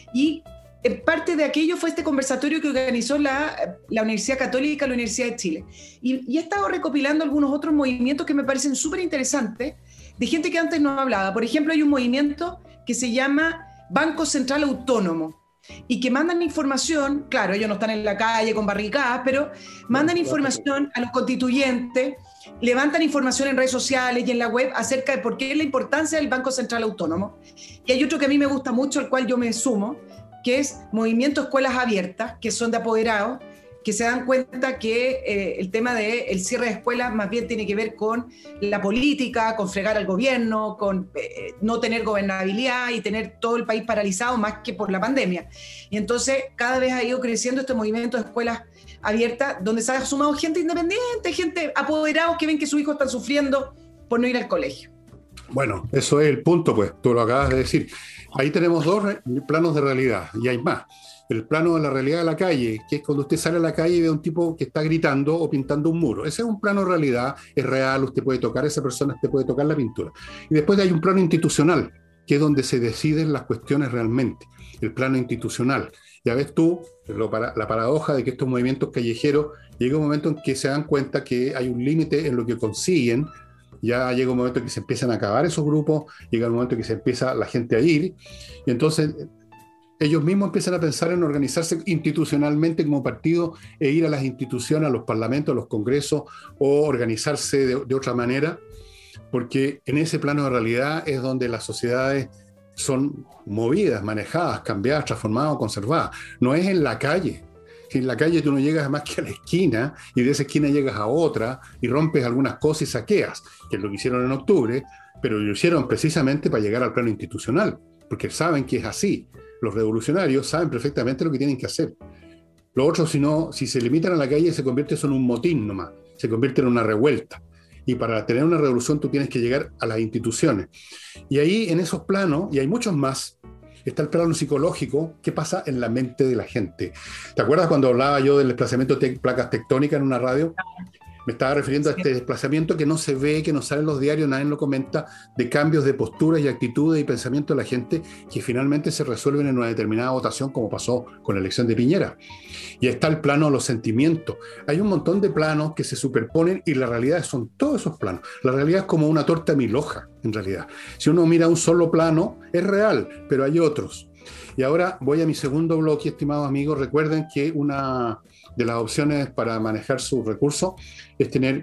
Y parte de aquello fue este conversatorio que organizó la Universidad Católica, la Universidad de Chile. Y he estado recopilando algunos otros movimientos que me parecen súper interesantes, de gente que antes no hablaba. Por ejemplo, hay un movimiento que se llama Banco Central Autónomo, y que mandan información, claro, ellos no están en la calle con barricadas, pero mandan información a los constituyentes, levantan información en redes sociales y en la web acerca de por qué es la importancia del Banco Central Autónomo. Y hay otro que a mí me gusta mucho, al cual yo me sumo, que es Movimiento Escuelas Abiertas, que son de apoderados, que se dan cuenta que el tema del cierre de escuelas más bien tiene que ver con la política, con fregar al gobierno, con no tener gobernabilidad y tener todo el país paralizado más que por la pandemia. Y entonces cada vez ha ido creciendo este movimiento de escuelas abiertas, donde se ha sumado gente independiente, gente apoderados que ven que sus hijos están sufriendo por no ir al colegio. Bueno, eso es el punto, pues, tú lo acabas de decir. Ahí tenemos dos planos de realidad, y hay más. El plano de la realidad de la calle, que es cuando usted sale a la calle y ve a un tipo que está gritando o pintando un muro. Ese es un plano de realidad, es real, usted puede tocar a esa persona, usted puede tocar la pintura. Y después hay un plano institucional, que es donde se deciden las cuestiones realmente, el plano institucional. Ya ves tú la paradoja de que estos movimientos callejeros llega un momento en que se dan cuenta que hay un límite en lo que consiguen. Ya llega un momento en que se empiezan a acabar esos grupos, llega un momento en que se empieza la gente a ir, y entonces ellos mismos empiezan a pensar en organizarse institucionalmente como partido e ir a las instituciones, a los parlamentos, a los congresos, o organizarse de otra manera, porque en ese plano de realidad es donde las sociedades son movidas, manejadas, cambiadas, transformadas o conservadas. No es en la calle. En la calle tú no llegas más que a la esquina, y de esa esquina llegas a otra y rompes algunas cosas y saqueas, que es lo que hicieron en octubre, pero lo hicieron precisamente para llegar al plano institucional, porque saben que es así. Los revolucionarios saben perfectamente lo que tienen que hacer. Los otros, si se limitan a la calle, se convierte eso en un motín nomás, se convierte en una revuelta. Y para tener una revolución tú tienes que llegar a las instituciones. Y ahí, en esos planos, y hay muchos más, está el plano psicológico, qué pasa en la mente de la gente. ¿Te acuerdas cuando hablaba yo del desplazamiento de placas tectónicas en una radio? Me estaba refiriendo a este desplazamiento que no se ve, que no sale en los diarios, nadie lo comenta, de cambios de posturas y actitudes y pensamiento de la gente que finalmente se resuelven en una determinada votación, como pasó con la elección de Piñera. Y está el plano de los sentimientos. Hay un montón de planos que se superponen y la realidad son todos esos planos. La realidad es como una torta mil hojas, en realidad. Si uno mira un solo plano, es real, pero hay otros. Y ahora voy a mi segundo bloque, estimados amigos. Recuerden que una de las opciones para manejar sus recursos es tener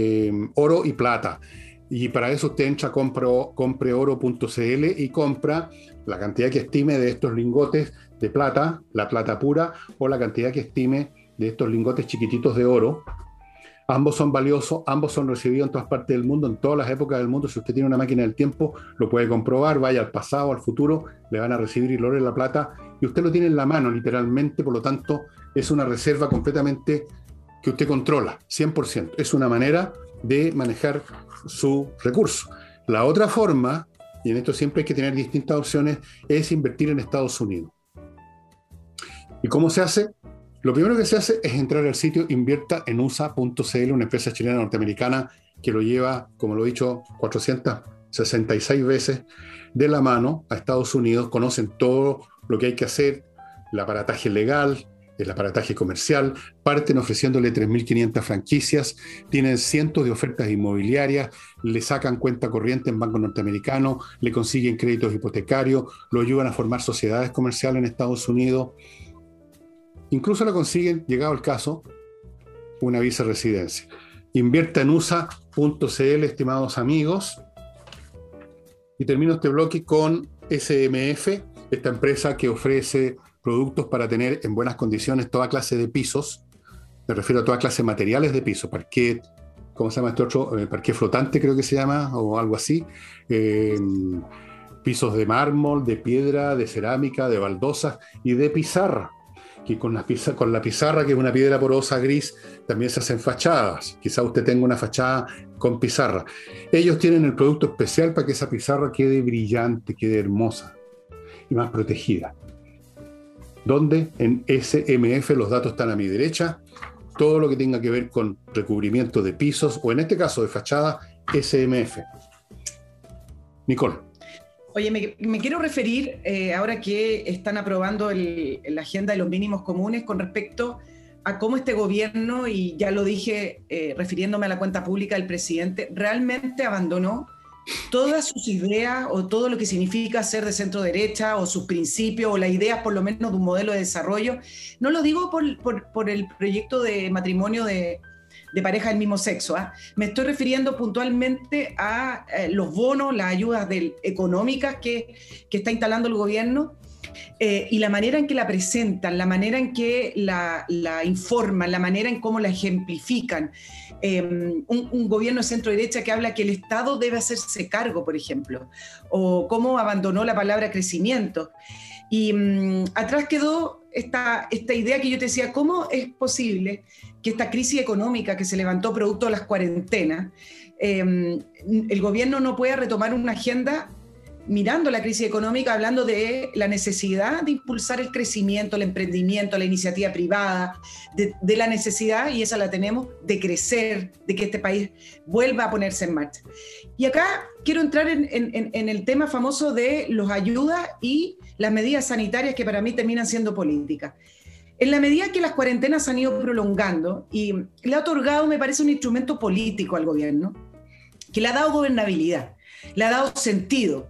oro y plata. Y para eso usted entra a compreoro.cl y compra la cantidad que estime de estos lingotes de plata, la plata pura, o la cantidad que estime de estos lingotes chiquititos de oro. Ambos son valiosos, ambos son recibidos en todas partes del mundo, en todas las épocas del mundo. Si usted tiene una máquina del tiempo, lo puede comprobar, vaya al pasado, al futuro, le van a recibir el oro y la plata, y usted lo tiene en la mano, literalmente. Por lo tanto, es una reserva completamente que usted controla, 100%. Es una manera de manejar su recurso. La otra forma, y en esto siempre hay que tener distintas opciones, es invertir en Estados Unidos. ¿Y cómo se hace? Lo primero que se hace es entrar al sitio inviertaenusa.cl, una empresa chilena norteamericana que lo lleva, como lo he dicho, 466 veces de la mano a Estados Unidos. Conocen todo lo que hay que hacer, el aparataje legal, el aparataje comercial, parten ofreciéndole 3.500 franquicias, tienen cientos de ofertas inmobiliarias, le sacan cuenta corriente en bancos norteamericanos, le consiguen créditos hipotecarios, lo ayudan a formar sociedades comerciales en Estados Unidos. Incluso le consiguen, llegado el caso, una visa de residencia. Inviertaenusa.cl, estimados amigos. Y termino este bloque con SMF, esta empresa que ofrece productos para tener en buenas condiciones toda clase de pisos. Me refiero a toda clase de materiales de piso, parquet, ¿cómo se llama este otro? Parquet flotante creo que se llama, o algo así. pisos de mármol, de piedra, de cerámica, de baldosas y de pizarra. Que con la pizarra, que es una piedra porosa gris, también se hacen fachadas. Quizá usted tenga una fachada con pizarra. Ellos tienen el producto especial para que esa pizarra quede brillante, quede hermosa y más protegida. Donde en SMF los datos están a mi derecha. Todo lo que tenga que ver con recubrimiento de pisos, o en este caso de fachada, SMF. Nicole. Oye, me quiero referir, ahora que están aprobando la agenda de los mínimos comunes, con respecto a cómo este gobierno, y ya lo dije refiriéndome a la cuenta pública del presidente, realmente abandonó todas sus ideas o todo lo que significa ser de centro derecha o sus principios o las ideas por lo menos de un modelo de desarrollo. No lo digo por el proyecto de matrimonio de pareja del mismo sexo, ¿eh? Me estoy refiriendo puntualmente a los bonos, las ayudas económicas que está instalando el gobierno, y la manera en que la presentan, la manera en que la informan, la manera en cómo la ejemplifican. Un gobierno de centro derecha que habla que el Estado debe hacerse cargo, por ejemplo, o cómo abandonó la palabra crecimiento. Y atrás quedó esta idea que yo te decía: ¿cómo es posible que esta crisis económica que se levantó producto de las cuarentenas, el gobierno no pueda retomar una agenda mirando la crisis económica, hablando de la necesidad de impulsar el crecimiento, el emprendimiento, la iniciativa privada, de la necesidad, y esa la tenemos, de crecer, de que este país vuelva a ponerse en marcha? Y acá quiero entrar en el tema famoso de las ayudas y las medidas sanitarias, que para mí terminan siendo políticas. En la medida que las cuarentenas se han ido prolongando, y le ha otorgado, me parece, un instrumento político al gobierno, que le ha dado gobernabilidad, le ha dado sentido,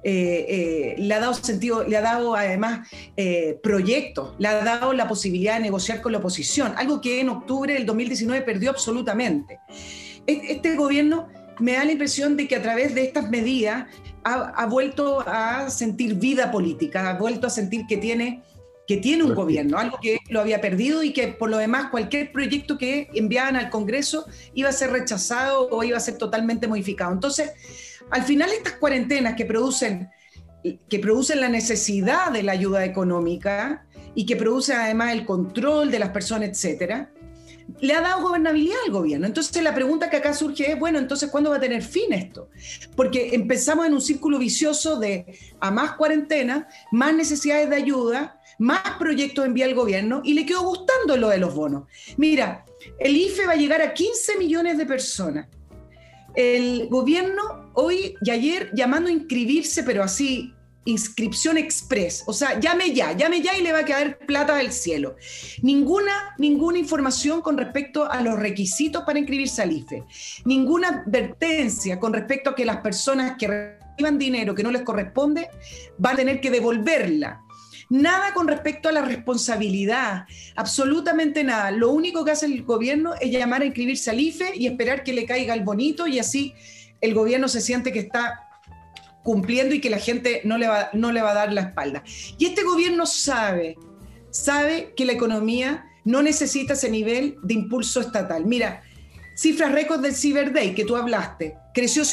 le ha dado además proyectos, le ha dado la posibilidad de negociar con la oposición, algo que en octubre del 2019 perdió absolutamente. Este gobierno me da la impresión de que a través de estas medidas ha vuelto a sentir vida política, ha vuelto a sentir que tiene un gobierno, algo que lo había perdido, y que por lo demás cualquier proyecto que enviaban al Congreso iba a ser rechazado o iba a ser totalmente modificado. Entonces, al final, estas cuarentenas que producen la necesidad de la ayuda económica y que producen además el control de las personas, etcétera, le ha dado gobernabilidad al gobierno. Entonces la pregunta que acá surge es: bueno, entonces ¿cuándo va a tener fin esto? Porque empezamos en un círculo vicioso de a más cuarentena, más necesidades de ayuda, más proyectos envía el gobierno, y le quedó gustando lo de los bonos. Mira, el IFE va a llegar a 15 millones de personas. El gobierno hoy y ayer llamando a inscribirse, pero así, inscripción express, o sea, llame ya y le va a caer plata del cielo. Ninguna información con respecto a los requisitos para inscribirse al IFE, ninguna advertencia con respecto a que las personas que reciban dinero que no les corresponde van a tener que devolverla. Nada con respecto a la responsabilidad, absolutamente nada. Lo único que hace el gobierno es llamar a inscribirse al IFE y esperar que le caiga el bonito, y así el gobierno se siente que está cumpliendo y que la gente no le va a dar la espalda. Y este gobierno sabe que la economía no necesita ese nivel de impulso estatal. Mira, cifras récord del Cyber Day que tú hablaste. Creció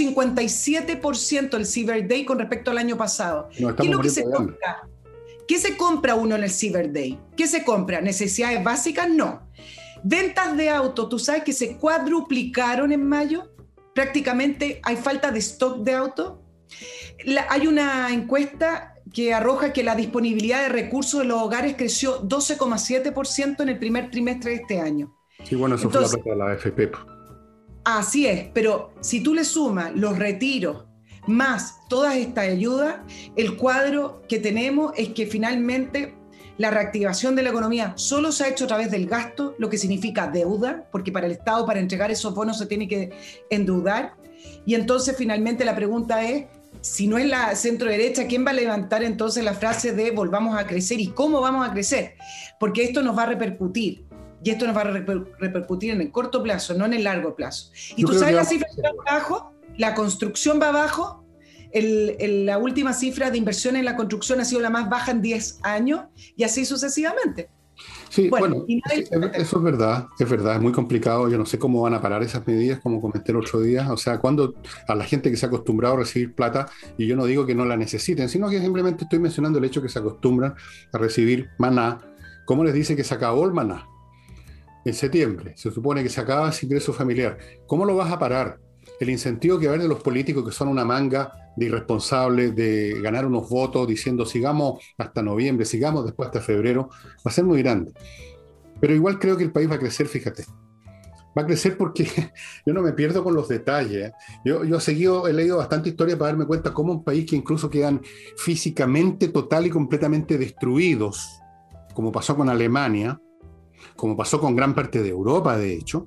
57% el Cyber Day con respecto al año pasado. ¿Qué es lo que se compra? ¿Qué se compra uno en el Cyber Day? ¿Qué se compra? ¿Necesidades básicas? No. Ventas de autos, ¿tú sabes que se cuadruplicaron en mayo? Prácticamente hay falta de stock de autos. Hay una encuesta que arroja que la disponibilidad de recursos de los hogares creció 12,7% en el primer trimestre de este año. Sí, bueno, eso fue la plata de la AFP. Así es, pero si tú le sumas los retiros más todas estas ayudas, el cuadro que tenemos es que finalmente la reactivación de la economía solo se ha hecho a través del gasto, lo que significa deuda, porque para el Estado, para entregar esos bonos, se tiene que endeudar. Y entonces finalmente la pregunta es: si no es la centro derecha, ¿quién va a levantar entonces la frase de volvamos a crecer? ¿Y cómo vamos a crecer? Porque esto nos va a repercutir. Y esto nos va a repercutir en el corto plazo, no en el largo plazo. Y tú sabes, la cifra va abajo, la construcción va abajo. La última cifra de inversión en la construcción ha sido la más baja en 10 años, y así sucesivamente. Sí, Bueno, bueno, eso es verdad, es muy complicado. Yo no sé cómo van a parar esas medidas, como comenté el otro día. O sea, cuando a la gente que se ha acostumbrado a recibir plata, y yo no digo que no la necesiten, sino que simplemente estoy mencionando el hecho que se acostumbran a recibir maná. ¿Cómo les dice que se acabó el maná? En septiembre, se supone que se acaba ese ingreso familiar. ¿Cómo lo vas a parar? El incentivo que va a haber de los políticos que son una manga de irresponsables, de ganar unos votos diciendo sigamos hasta noviembre, sigamos después hasta febrero, va a ser muy grande. Pero igual creo que el país va a crecer, fíjate. Va a crecer porque yo no me pierdo con los detalles. Yo he leído bastante historia para darme cuenta cómo un país que incluso quedan físicamente total y completamente destruidos, como pasó con Alemania, como pasó con gran parte de Europa, de hecho,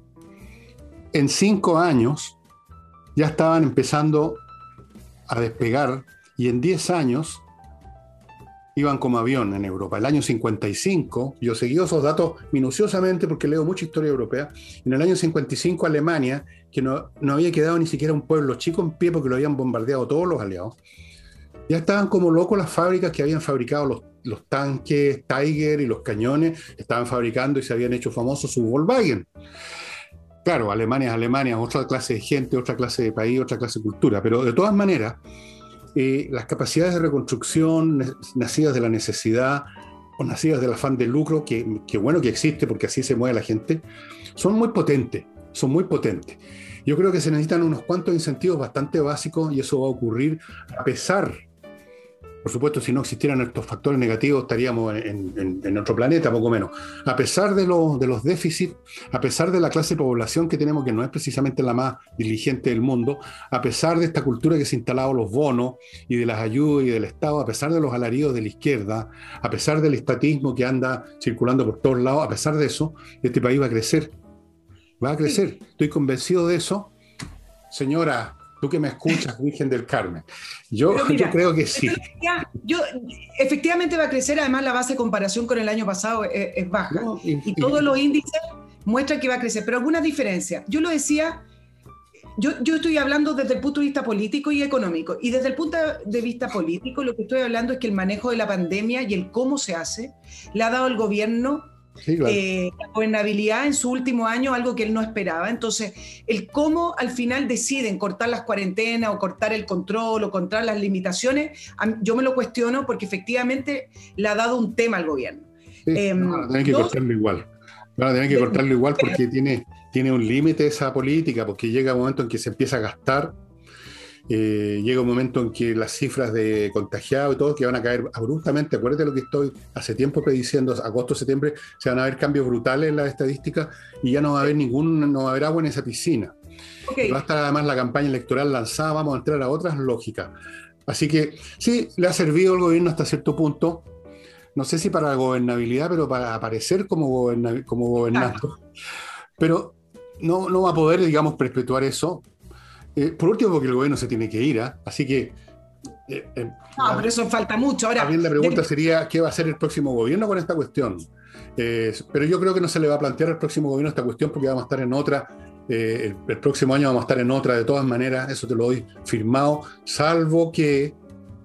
en 5 años ya estaban empezando a despegar y en 10 años iban como avión en Europa. El año 55, yo seguí esos datos minuciosamente porque leo mucha historia europea, en el año 55 Alemania, que no había quedado ni siquiera un pueblo chico en pie porque lo habían bombardeado todos los aliados, ya estaban como locos las fábricas que habían fabricado los tanques Tiger y los cañones, estaban fabricando y se habían hecho famosos su Volkswagen. Claro, Alemania es Alemania, otra clase de gente, otra clase de país, otra clase de cultura, pero de todas maneras, las capacidades de reconstrucción nacidas de la necesidad o nacidas del afán de lucro, que bueno que existe porque así se mueve la gente, son muy potentes, son muy potentes. Yo creo que se necesitan unos cuantos incentivos bastante básicos y eso va a ocurrir a pesar, por supuesto, si no existieran estos factores negativos estaríamos en otro planeta, poco menos. A pesar de los déficits, a pesar de la clase de población que tenemos, que no es precisamente la más diligente del mundo, a pesar de esta cultura que se ha instalado los bonos y de las ayudas y del Estado, a pesar de los alaridos de la izquierda, a pesar del estatismo que anda circulando por todos lados, a pesar de eso, este país va a crecer. Va a crecer. Estoy convencido de eso. Señora, tú que me escuchas, Virgen del Carmen. Yo creo que sí. Efectivamente va a crecer, además la base de comparación con el año pasado es baja. No, y todos los índices muestran que va a crecer, pero algunas diferencias. Yo lo decía, yo estoy hablando desde el punto de vista político y económico. Y desde el punto de vista político, lo que estoy hablando es que el manejo de la pandemia y el cómo se hace, le ha dado al gobierno sí, claro. La gobernabilidad en su último año, algo que él no esperaba. Entonces, el cómo al final deciden cortar las cuarentenas o cortar el control o cortar las limitaciones, yo me lo cuestiono porque efectivamente le ha dado un tema al gobierno. Sí, tienen que cortarlo igual. Tienen que cortarlo igual porque tiene un límite esa política, porque llega un momento en que se empieza a gastar. Llega un momento en que las cifras de contagiados y todo que van a caer abruptamente. Acuérdate lo que estoy hace tiempo prediciendo, agosto, septiembre, se van a ver cambios brutales en las estadísticas y ya no va a haber no va a haber agua en esa piscina. Okay. Va a estar además la campaña electoral lanzada, vamos a entrar a otras lógicas. Así que sí, le ha servido al gobierno hasta cierto punto, no sé si para la gobernabilidad, pero para aparecer como gobernante. Pero no va a poder, digamos, perpetuar eso. Por último, porque el gobierno se tiene que ir, así que... pero eso falta mucho. Ahora, también la pregunta sería, ¿qué va a hacer el próximo gobierno con esta cuestión? Pero yo creo que no se le va a plantear al próximo gobierno esta cuestión porque vamos a estar en otra, el próximo año vamos a estar en otra de todas maneras, eso te lo doy firmado, salvo que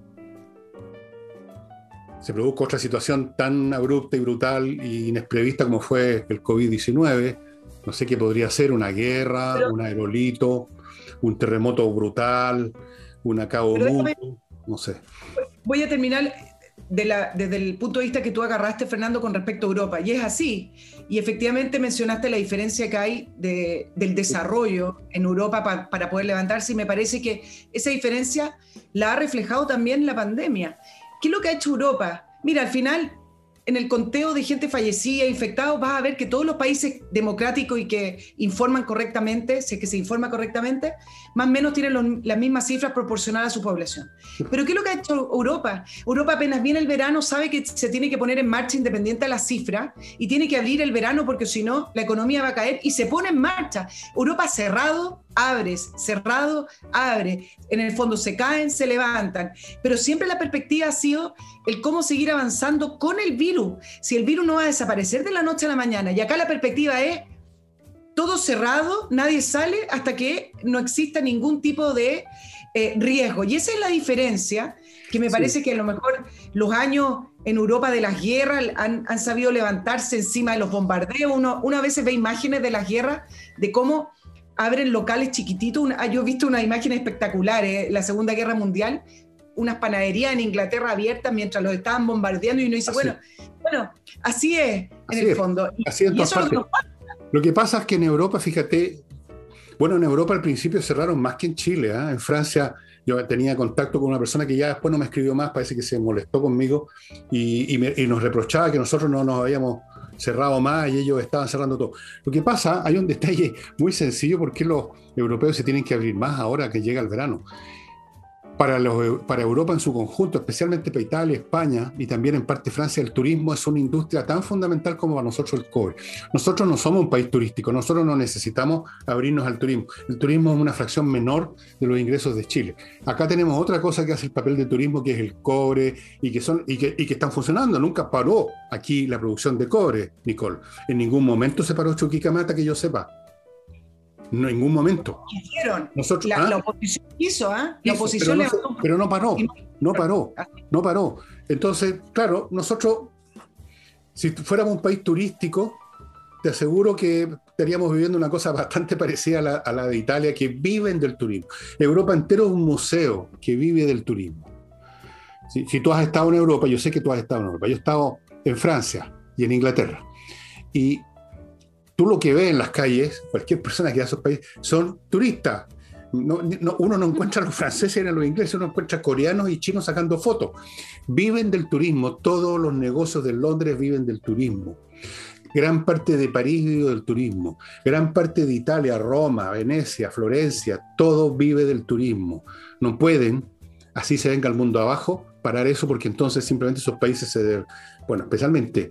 se produzca otra situación tan abrupta y brutal e inesprevista como fue el COVID-19, no sé qué podría ser, una guerra, un aerolito, un terremoto brutal, un acabo mutuo, no sé. Voy a terminar desde el punto de vista que tú agarraste, Fernando, con respecto a Europa, y es así, y efectivamente mencionaste la diferencia que hay del desarrollo en Europa para poder levantarse, y me parece que esa diferencia la ha reflejado también la pandemia. ¿Qué es lo que ha hecho Europa? Mira, al final, en el conteo de gente fallecida, infectados, vas a ver que todos los países democráticos y que informan correctamente, si es que se informa correctamente, más o menos tienen las mismas cifras proporcionadas a su población. Pero ¿qué es lo que ha hecho Europa? Europa apenas viene el verano, sabe que se tiene que poner en marcha independiente de las cifras y tiene que abrir el verano porque si no, la economía va a caer y se pone en marcha. Europa cerrado, abres, cerrado, abre. En el fondo se caen, se levantan. Pero siempre la perspectiva ha sido el cómo seguir avanzando con el virus. Si el virus no va a desaparecer de la noche a la mañana. Y acá la perspectiva es todo cerrado, nadie sale hasta que no exista ningún tipo de riesgo. Y esa es la diferencia que me parece que a lo mejor los años en Europa de las guerras, han sabido levantarse encima de los bombardeos. Una vez ve imágenes de las guerras, de cómo abren locales chiquititos. Yo he visto unas imágenes espectaculares, la Segunda Guerra Mundial, unas panaderías en Inglaterra abiertas mientras los estaban bombardeando, y uno dice, bueno, así es en el fondo. Así es en todas partes. Lo que pasa es que en Europa, fíjate, bueno, en Europa al principio cerraron más que en Chile, ¿eh? En Francia yo tenía contacto con una persona que ya después no me escribió más, parece que se molestó conmigo y nos reprochaba que nosotros no nos habíamos cerrado más y ellos estaban cerrando todo. Lo que pasa, hay un detalle muy sencillo: por qué los europeos se tienen que abrir más ahora que llega el verano. Para Europa en su conjunto, especialmente para Italia, España y también en parte Francia, el turismo es una industria tan fundamental como para nosotros el cobre. Nosotros no somos un país turístico, nosotros no necesitamos abrirnos al turismo. El turismo es una fracción menor de los ingresos de Chile. Acá tenemos otra cosa que hace el papel de turismo, que es el cobre, y que están funcionando. Nunca paró aquí la producción de cobre, Nicole. En ningún momento se paró Chuquicamata, que yo sepa. En ningún momento. Nosotros, la oposición hizo, ¿ah? La oposición pero no paró. Entonces, claro, nosotros, si fuéramos un país turístico, te aseguro que estaríamos viviendo una cosa bastante parecida a la de Italia, que viven del turismo. Europa entero es un museo que vive del turismo. Si tú has estado en Europa, yo sé que tú has estado en Europa, yo he estado en Francia y en Inglaterra, y tú lo que ves en las calles, cualquier persona que va a esos países, son turistas. Uno no encuentra a los franceses ni a los ingleses, uno encuentra coreanos y chinos sacando fotos. Viven del turismo, todos los negocios de Londres viven del turismo. Gran parte de París vive del turismo. Gran parte de Italia, Roma, Venecia, Florencia, todo vive del turismo. No pueden, así se venga el mundo abajo, parar eso, porque entonces simplemente esos países especialmente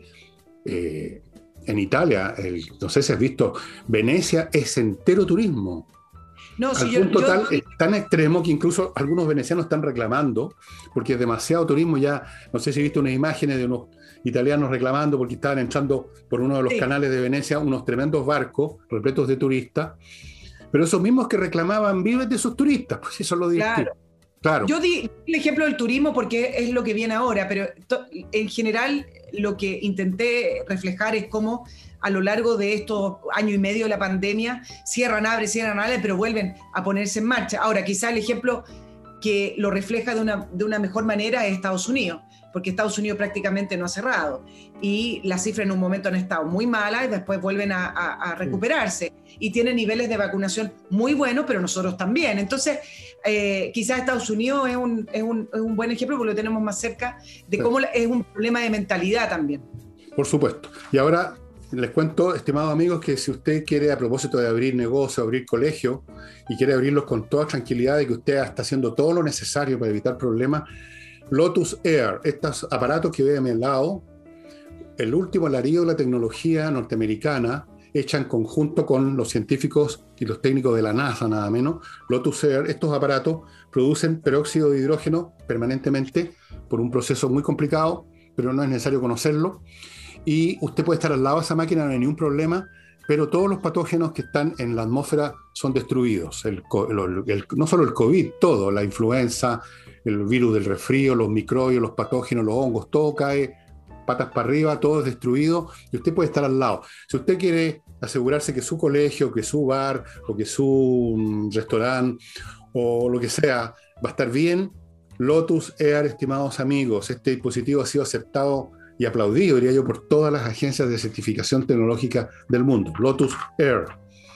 en Italia, no sé si has visto, Venecia es entero turismo. No, al punto tal, es tan extremo que incluso algunos venecianos están reclamando, porque es demasiado turismo ya. No sé si has visto unas imágenes de unos italianos reclamando porque estaban entrando por uno de los canales de Venecia unos tremendos barcos repletos de turistas, pero esos mismos que reclamaban viven de sus turistas, pues eso lo digo. Claro. Yo di el ejemplo del turismo porque es lo que viene ahora, pero en general lo que intenté reflejar es cómo a lo largo de estos año y medio de la pandemia cierran, abren, pero vuelven a ponerse en marcha. Ahora, quizá el ejemplo que lo refleja de una mejor manera es Estados Unidos, porque Estados Unidos prácticamente no ha cerrado y las cifras en un momento han estado muy malas y después vuelven a recuperarse y tienen niveles de vacunación muy buenos, pero nosotros también. Entonces, quizás Estados Unidos es un buen ejemplo porque lo tenemos más cerca de cómo es un problema de mentalidad también. Por supuesto. Y ahora les cuento, estimados amigos, que si usted quiere, a propósito de abrir negocio, abrir colegio, y quiere abrirlos con toda tranquilidad y que usted está haciendo todo lo necesario para evitar problemas, Lotus Air, estos aparatos que ve a mi lado, el último alarido de la tecnología norteamericana, hecha en conjunto con los científicos y los técnicos de la NASA, nada menos. Lotus Air, estos aparatos producen peróxido de hidrógeno permanentemente por un proceso muy complicado, pero no es necesario conocerlo. Y usted puede estar al lado de esa máquina, no hay ningún problema, pero todos los patógenos que están en la atmósfera son destruidos. No solo el COVID, todo, la influenza, el virus del resfrío, los microbios, los patógenos, los hongos, todo cae patas para arriba, todo es destruido y usted puede estar al lado. Si usted quiere asegurarse que su colegio, que su bar o que su restaurante o lo que sea va a estar bien, Lotus Air, estimados amigos, este dispositivo ha sido aceptado y aplaudido, diría yo, por todas las agencias de certificación tecnológica del mundo. Lotus Air.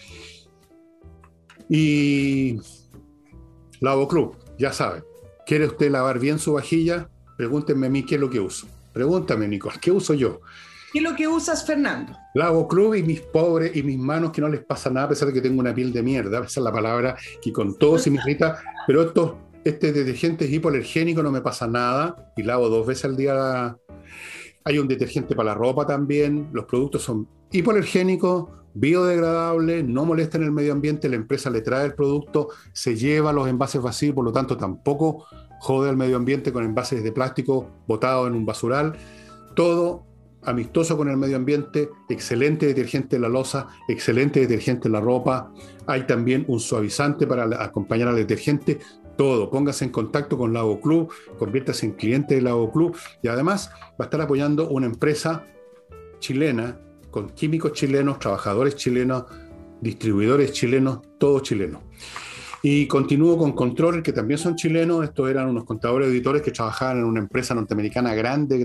Y Lavo Club, ya sabe. ¿Quiere usted lavar bien su vajilla? Pregúntenme a mí qué es lo que uso. Pregúntame, Nicole, ¿qué uso yo? ¿Qué es lo que usas, Fernando? Lavo Club y mis pobres y mis manos que no les pasa nada a pesar de que tengo una piel de mierda. Esa es la palabra que con todo se me irrita. Pero este detergente es hipoalergénico, no me pasa nada. Y lavo 2 veces al día. Hay un detergente para la ropa también. Los productos son hipoalergénicos, biodegradables, no molestan el medio ambiente. La empresa le trae el producto, se lleva los envases vacíos, por lo tanto tampoco jode al medio ambiente con envases de plástico botados en un basural. Todo amistoso con el medio ambiente, excelente detergente en la loza, excelente detergente en la ropa. Hay también un suavizante para acompañar al detergente. todo. Póngase en contacto con Lago Club, conviértase en cliente de Lago Club y además va a estar apoyando una empresa chilena con químicos chilenos, trabajadores chilenos, distribuidores chilenos, todo chileno. Y continúo con Controller, que también son chilenos. Estos eran unos contadores auditores que trabajaban en una empresa norteamericana grande,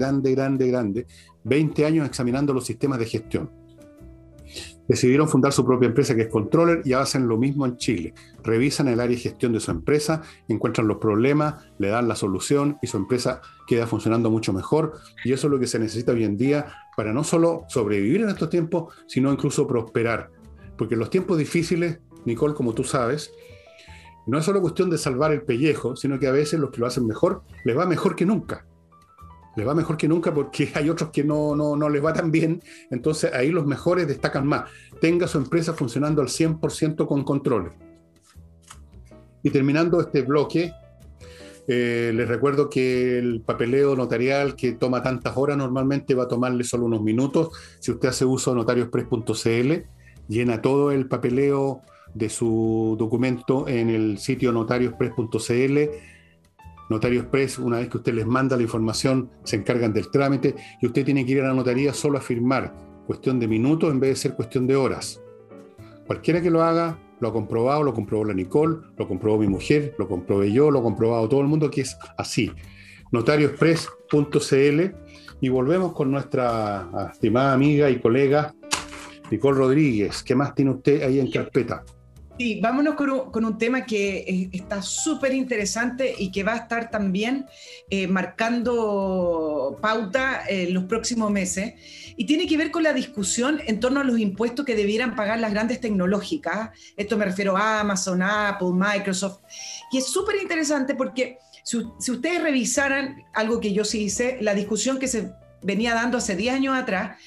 20 años examinando los sistemas de gestión. Decidieron fundar su propia empresa, que es Controller, y hacen lo mismo en Chile. Revisan el área de gestión de su empresa, encuentran los problemas, le dan la solución y su empresa queda funcionando mucho mejor. Y eso es lo que se necesita hoy en día para no solo sobrevivir en estos tiempos, sino incluso prosperar. Porque en los tiempos difíciles, Nicole, como tú sabes, no es solo cuestión de salvar el pellejo, sino que a veces los que lo hacen mejor, les va mejor que nunca. Les va mejor que nunca porque hay otros que no les va tan bien. Entonces ahí los mejores destacan más. Tenga su empresa funcionando al 100% con Controller. Y terminando este bloque, les recuerdo que el papeleo notarial que toma tantas horas normalmente va a tomarle solo unos minutos. Si usted hace uso de notariospress.cl, llena todo el papeleo de su documento en el sitio notariospress.cl. Notario Express, una vez que usted les manda la información, se encargan del trámite y usted tiene que ir a la notaría solo a firmar. Cuestión de minutos en vez de ser cuestión de horas. Cualquiera que lo haga, lo ha comprobado, lo comprobó la Nicole, lo comprobó mi mujer, lo comprobé yo, lo ha comprobado todo el mundo que es así. Notariospress.cl. Y volvemos con nuestra estimada amiga y colega Rodríguez. ¿Qué más tiene usted ahí en carpeta? Sí, vámonos con un tema que está súper interesante y que va a estar también marcando pauta en los próximos meses. Y tiene que ver con la discusión en torno a los impuestos que debieran pagar las grandes tecnológicas. Esto me refiero a Amazon, Apple, Microsoft. Y es súper interesante porque si ustedes revisaran algo que yo sí hice, la discusión que se venía dando hace 10 años atrás,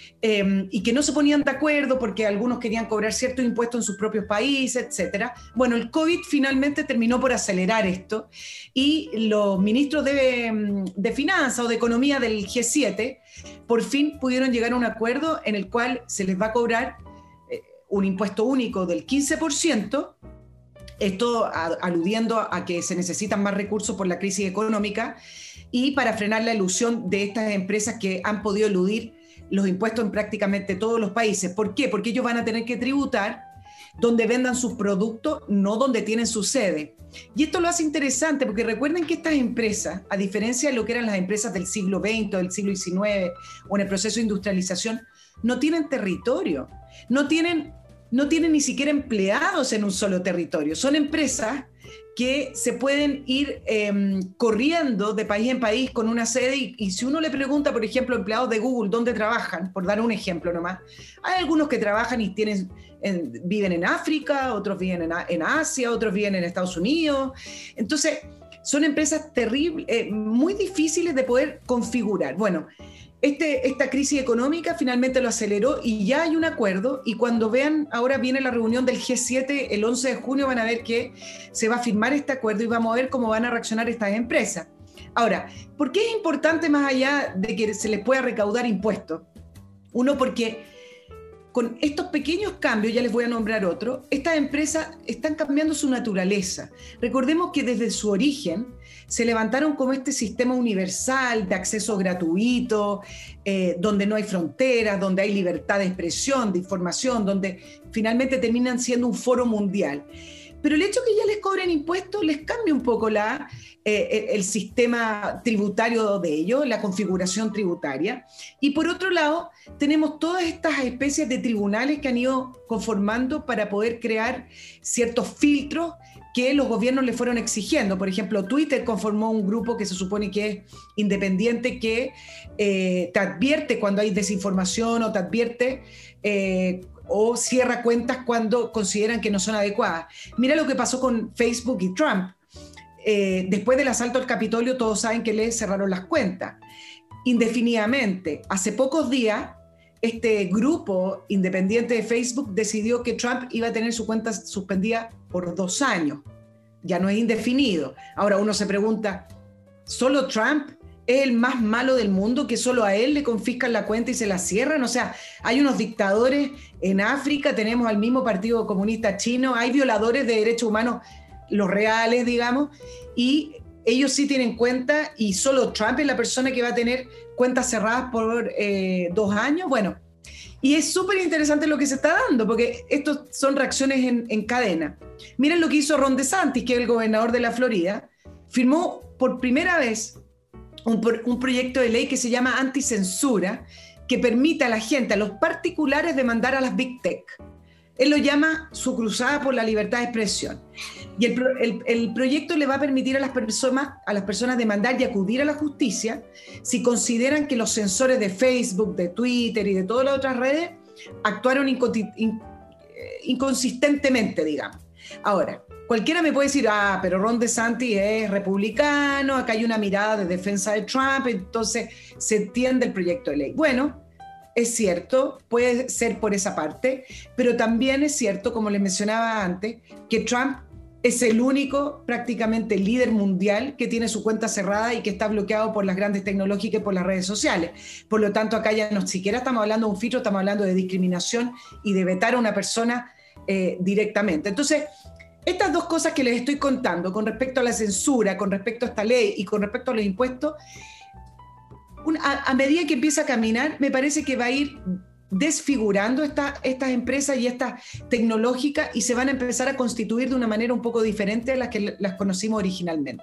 y que no se ponían de acuerdo porque algunos querían cobrar ciertos impuestos en sus propios países, etc. Bueno, el COVID finalmente terminó por acelerar esto y los ministros de Finanzas o de Economía del G7 por fin pudieron llegar a un acuerdo en el cual se les va a cobrar un impuesto único del 15%, esto aludiendo a que se necesitan más recursos por la crisis económica y para frenar la elusión de estas empresas que han podido eludir los impuestos en prácticamente todos los países. ¿Por qué? Porque ellos van a tener que tributar donde vendan sus productos, no donde tienen su sede. Y esto lo hace interesante porque recuerden que estas empresas, a diferencia de lo que eran las empresas del siglo XX o del siglo XIX o en el proceso de industrialización, no tienen territorio, no tienen ni siquiera empleados en un solo territorio. Son empresas que se pueden ir corriendo de país en país con una sede y si uno le pregunta, por ejemplo, a empleados de Google dónde trabajan, por dar un ejemplo nomás, hay algunos que trabajan y viven en África, otros viven en Asia, otros viven en Estados Unidos. Entonces, son empresas terribles, muy difíciles de poder configurar. Bueno, esta crisis económica finalmente lo aceleró y ya hay un acuerdo y cuando vean, ahora viene la reunión del G7 el 11 de junio, van a ver que se va a firmar este acuerdo y vamos a ver cómo van a reaccionar estas empresas. Ahora, ¿por qué es importante más allá de que se les pueda recaudar impuestos? Uno, porque con estos pequeños cambios, ya les voy a nombrar otro, estas empresas están cambiando su naturaleza. Recordemos que desde su origen se levantaron como este sistema universal de acceso gratuito, donde no hay fronteras, donde hay libertad de expresión, de información, donde finalmente terminan siendo un foro mundial. Pero el hecho que ya les cobren impuestos les cambia un poco el sistema tributario de ellos, la configuración tributaria. Y por otro lado, tenemos todas estas especies de tribunales que han ido conformando para poder crear ciertos filtros que los gobiernos le fueron exigiendo. Por ejemplo, Twitter conformó un grupo que se supone que es independiente, que te advierte cuando hay desinformación o te advierte o cierra cuentas cuando consideran que no son adecuadas. Mira lo que pasó con Facebook y Trump. Después del asalto al Capitolio, todos saben que le cerraron las cuentas indefinidamente. Hace pocos días, este grupo independiente de Facebook decidió que Trump iba a tener su cuenta suspendida por 2 años. Ya no es indefinido. Ahora uno se pregunta, ¿solo Trump es el más malo del mundo, que solo a él le confiscan la cuenta y se la cierran? O sea, hay unos dictadores en África, tenemos al mismo Partido Comunista Chino, hay violadores de derechos humanos los reales, digamos, y ellos sí tienen cuenta, y solo Trump es la persona que va a tener cuentas cerradas por 2 años. Bueno, y es súper interesante lo que se está dando, porque estos son reacciones en cadena. Miren lo que hizo Ron DeSantis, que es el gobernador de la Florida. Firmó por primera vez un proyecto de ley que se llama anticensura, que permite a la gente, a los particulares, demandar a las Big Tech. Él lo llama su cruzada por la libertad de expresión. Y el proyecto le va a permitir a las personas demandar y acudir a la justicia si consideran que los censores de Facebook, de Twitter y de todas las otras redes actuaron inconsistentemente, digamos. Ahora, cualquiera me puede decir, pero Ron DeSantis es republicano, acá hay una mirada de defensa de Trump, entonces se entiende el proyecto de ley. Bueno, es cierto, puede ser por esa parte, pero también es cierto, como les mencionaba antes, que Trump es el único prácticamente líder mundial que tiene su cuenta cerrada y que está bloqueado por las grandes tecnológicas y por las redes sociales. Por lo tanto, acá ya no siquiera estamos hablando de un filtro, estamos hablando de discriminación y de vetar a una persona directamente. Entonces, estas dos cosas que les estoy contando con respecto a la censura, con respecto a esta ley y con respecto a los impuestos, a medida que empieza a caminar, me parece que va a ir desfigurando estas empresas y estas tecnológicas, y se van a empezar a constituir de una manera un poco diferente a las que las conocimos originalmente.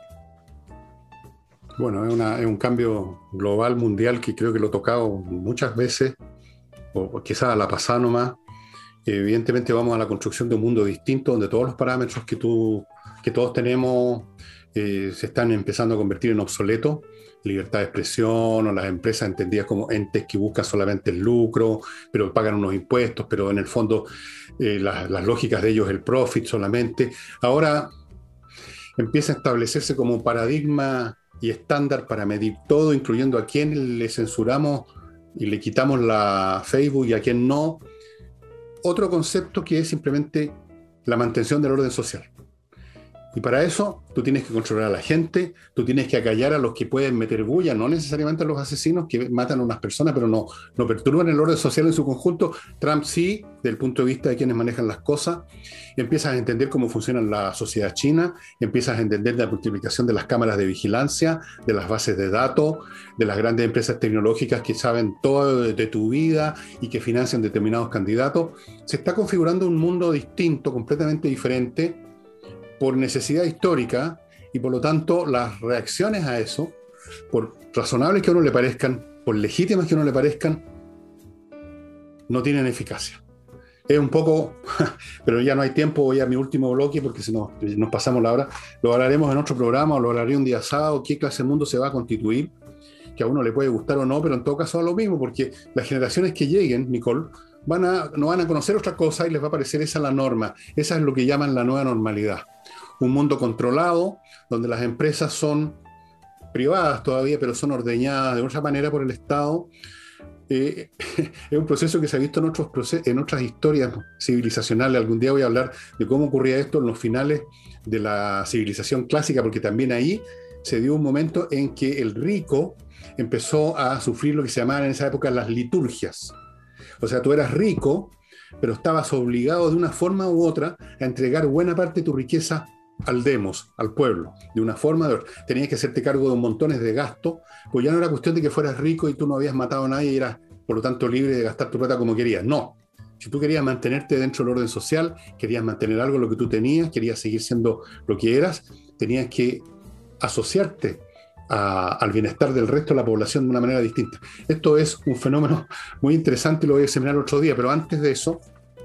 Bueno, es un cambio global, mundial, que creo que lo he tocado muchas veces, o quizás a la pasada nomás. Evidentemente vamos a la construcción de un mundo distinto, donde todos los parámetros que todos tenemos se están empezando a convertir en obsoletos. Libertad de expresión, o las empresas entendidas como entes que buscan solamente el lucro, pero pagan unos impuestos, pero en el fondo las lógicas de ellos es el profit solamente. Ahora empieza a establecerse como un paradigma y estándar para medir todo, incluyendo a quién le censuramos y le quitamos la Facebook y a quién no. Otro concepto que es simplemente la mantención del orden social. Y para eso tú tienes que controlar a la gente, tú tienes que acallar a los que pueden meter bulla, no necesariamente a los asesinos que matan a unas personas, pero no perturban el orden social en su conjunto. Trump sí, desde el punto de vista de quienes manejan las cosas. Empiezas a entender cómo funciona la sociedad china, empiezas a entender la multiplicación de las cámaras de vigilancia, de las bases de datos, de las grandes empresas tecnológicas que saben todo de tu vida y que financian determinados candidatos. Se está configurando un mundo distinto, completamente diferente, por necesidad histórica, y por lo tanto las reacciones a eso, por razonables que a uno le parezcan, por legítimas que a uno le parezcan, no tienen eficacia. Es un poco, pero ya no hay tiempo, voy a mi último bloque porque si nos pasamos la hora. Lo hablaremos en otro programa, o lo hablaré un día sábado, qué clase de mundo se va a constituir, que a uno le puede gustar o no, pero en todo caso es lo mismo, porque las generaciones que lleguen, Nicole, no van a conocer otra cosa y les va a parecer esa la norma. Esa es lo que llaman la nueva normalidad. Un mundo controlado, donde las empresas son privadas todavía, pero son ordeñadas de otra manera por el Estado. Es un proceso que se ha visto en otras historias civilizacionales. Algún día voy a hablar de cómo ocurría esto en los finales de la civilización clásica, porque también ahí se dio un momento en que el rico empezó a sufrir lo que se llamaban en esa época las liturgias. O sea, tú eras rico, pero estabas obligado de una forma u otra a entregar buena parte de tu riqueza al demos, al pueblo, de una forma de otra. Tenías que hacerte cargo de montones de gastos, pues ya no era cuestión de que fueras rico y tú no habías matado a nadie y eras, por lo tanto, libre de gastar tu plata como querías. No. Si tú querías mantenerte dentro del orden social, querías mantener algo lo que tú tenías, querías seguir siendo lo que eras, tenías que asociarte al bienestar del resto de la población de una manera distinta. Esto es un fenómeno muy interesante y lo voy a examinar otro día, pero antes de eso,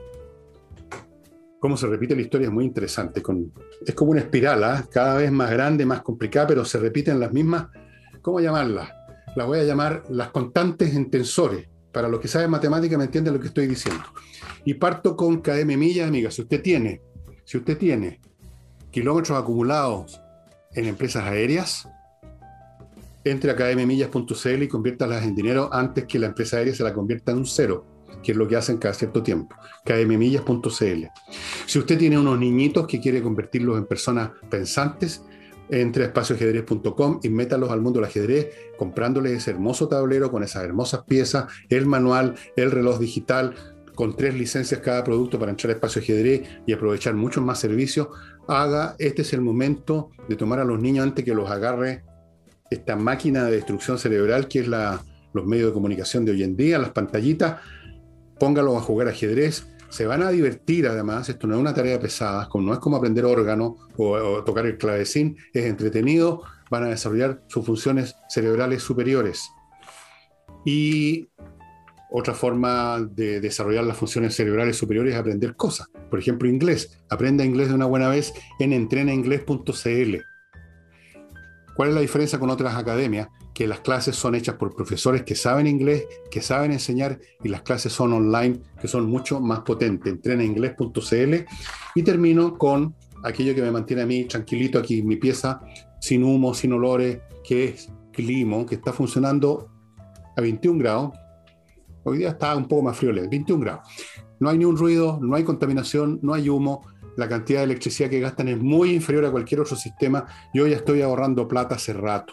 cómo se repite la historia es muy interesante. Es como una espiral, ¿eh? Cada vez más grande, más complicada, pero se repiten las mismas, ¿cómo llamarlas? Las voy a llamar las constantes en tensores. Para los que saben matemática me entienden lo que estoy diciendo. Y parto con km millas, amiga. Si usted tiene kilómetros acumulados en empresas aéreas, entre a kmmillas.cl y conviértalas en dinero antes que la empresa aérea se la convierta en un cero, que es lo que hacen cada cierto tiempo. kmmillas.cl. Si usted tiene unos niñitos que quiere convertirlos en personas pensantes, entre a espacioajedrez.com y métalos al mundo del ajedrez, comprándoles ese hermoso tablero con esas hermosas piezas, el manual, el reloj digital, con 3 licencias cada producto para entrar a Espacio Ajedrez y aprovechar muchos más servicios. haga, este es el momento de tomar a los niños antes que los agarre esta máquina de destrucción cerebral que es los medios de comunicación de hoy en día, las pantallitas, póngalos a jugar ajedrez, se van a divertir además, esto no es una tarea pesada, no es como aprender órgano o tocar el clavecín, es entretenido, van a desarrollar sus funciones cerebrales superiores. Y otra forma de desarrollar las funciones cerebrales superiores es aprender cosas. Por ejemplo, inglés. Aprenda inglés de una buena vez en entrenainglés.cl. ¿Cuál es la diferencia con otras academias? Que las clases son hechas por profesores que saben inglés, que saben enseñar, y las clases son online, que son mucho más potentes. Entrenainglés.cl. Y termino con aquello que me mantiene a mí tranquilito aquí en mi pieza, sin humo, sin olores, que es Climo, que está funcionando a 21 grados. Hoy día está un poco más frío, 21 grados. No hay ni un ruido, no hay contaminación, no hay humo. La cantidad de electricidad que gastan es muy inferior a cualquier otro sistema. Yo ya estoy ahorrando plata hace rato.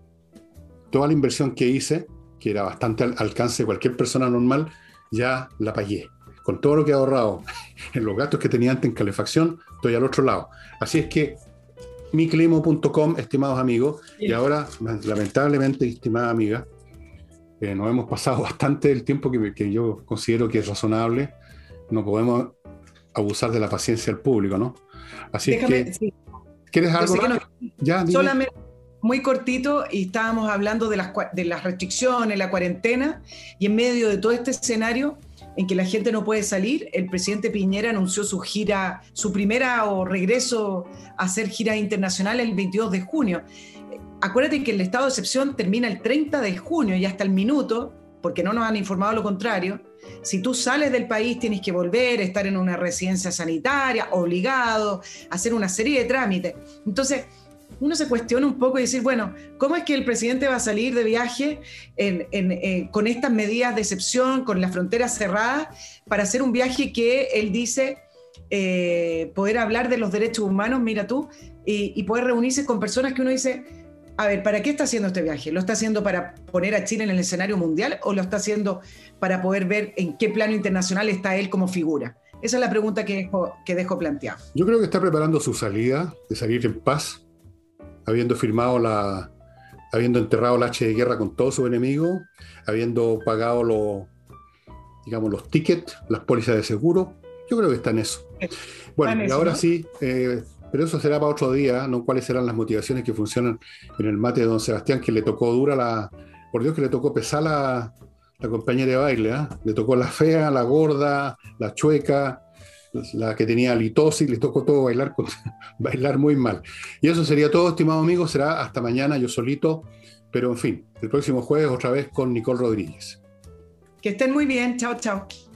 Toda la inversión que hice, que era bastante al alcance de cualquier persona normal, ya la pagué. Con todo lo que he ahorrado en los gastos que tenía antes en calefacción, estoy al otro lado. Así es que miclimo.com, estimados amigos, sí. Y ahora, lamentablemente, estimada amiga, nos hemos pasado bastante del tiempo que yo considero que es razonable. No podemos abusar de la paciencia del público, ¿no? Así déjame, es que... Sí. ¿Quieres algo más? Ya, solamente muy cortito, y estábamos hablando de las restricciones, la cuarentena, y en medio de todo este escenario en que la gente no puede salir, el presidente Piñera anunció su gira, su primera o regreso a hacer gira internacional el 22 de junio. Acuérdate que el estado de excepción termina el 30 de junio y hasta el minuto, porque no nos han informado lo contrario, si tú sales del país tienes que volver, estar en una residencia sanitaria, obligado, hacer una serie de trámites. Entonces, uno se cuestiona un poco y decir, bueno, ¿cómo es que el presidente va a salir de viaje con estas medidas de excepción, con las fronteras cerradas, para hacer un viaje que él dice poder hablar de los derechos humanos, mira tú, y poder reunirse con personas que uno dice, a ver, ¿para qué está haciendo este viaje? ¿Lo está haciendo para poner a Chile en el escenario mundial o lo está haciendo para poder ver en qué plano internacional está él como figura? Esa es la pregunta que dejo planteada. Yo creo que está preparando su salida, de salir en paz, habiendo enterrado el hacha de guerra con todos sus enemigos, habiendo pagado los tickets, las pólizas de seguro. Yo creo que está en eso. Bueno, y ahora ¿no? Sí, pero eso será para otro día, ¿no? ¿Cuáles serán las motivaciones que funcionan en el mate de don Sebastián, que le tocó dura por Dios que le tocó pesar la compañera de baile, ¿eh? Le tocó la fea, la gorda, la chueca, la que tenía litosis, le tocó todo bailar muy mal. Y eso sería todo, estimados amigos, será hasta mañana yo solito, pero en fin, el próximo jueves otra vez con Nicole Rodríguez. Que estén muy bien, chao, chao.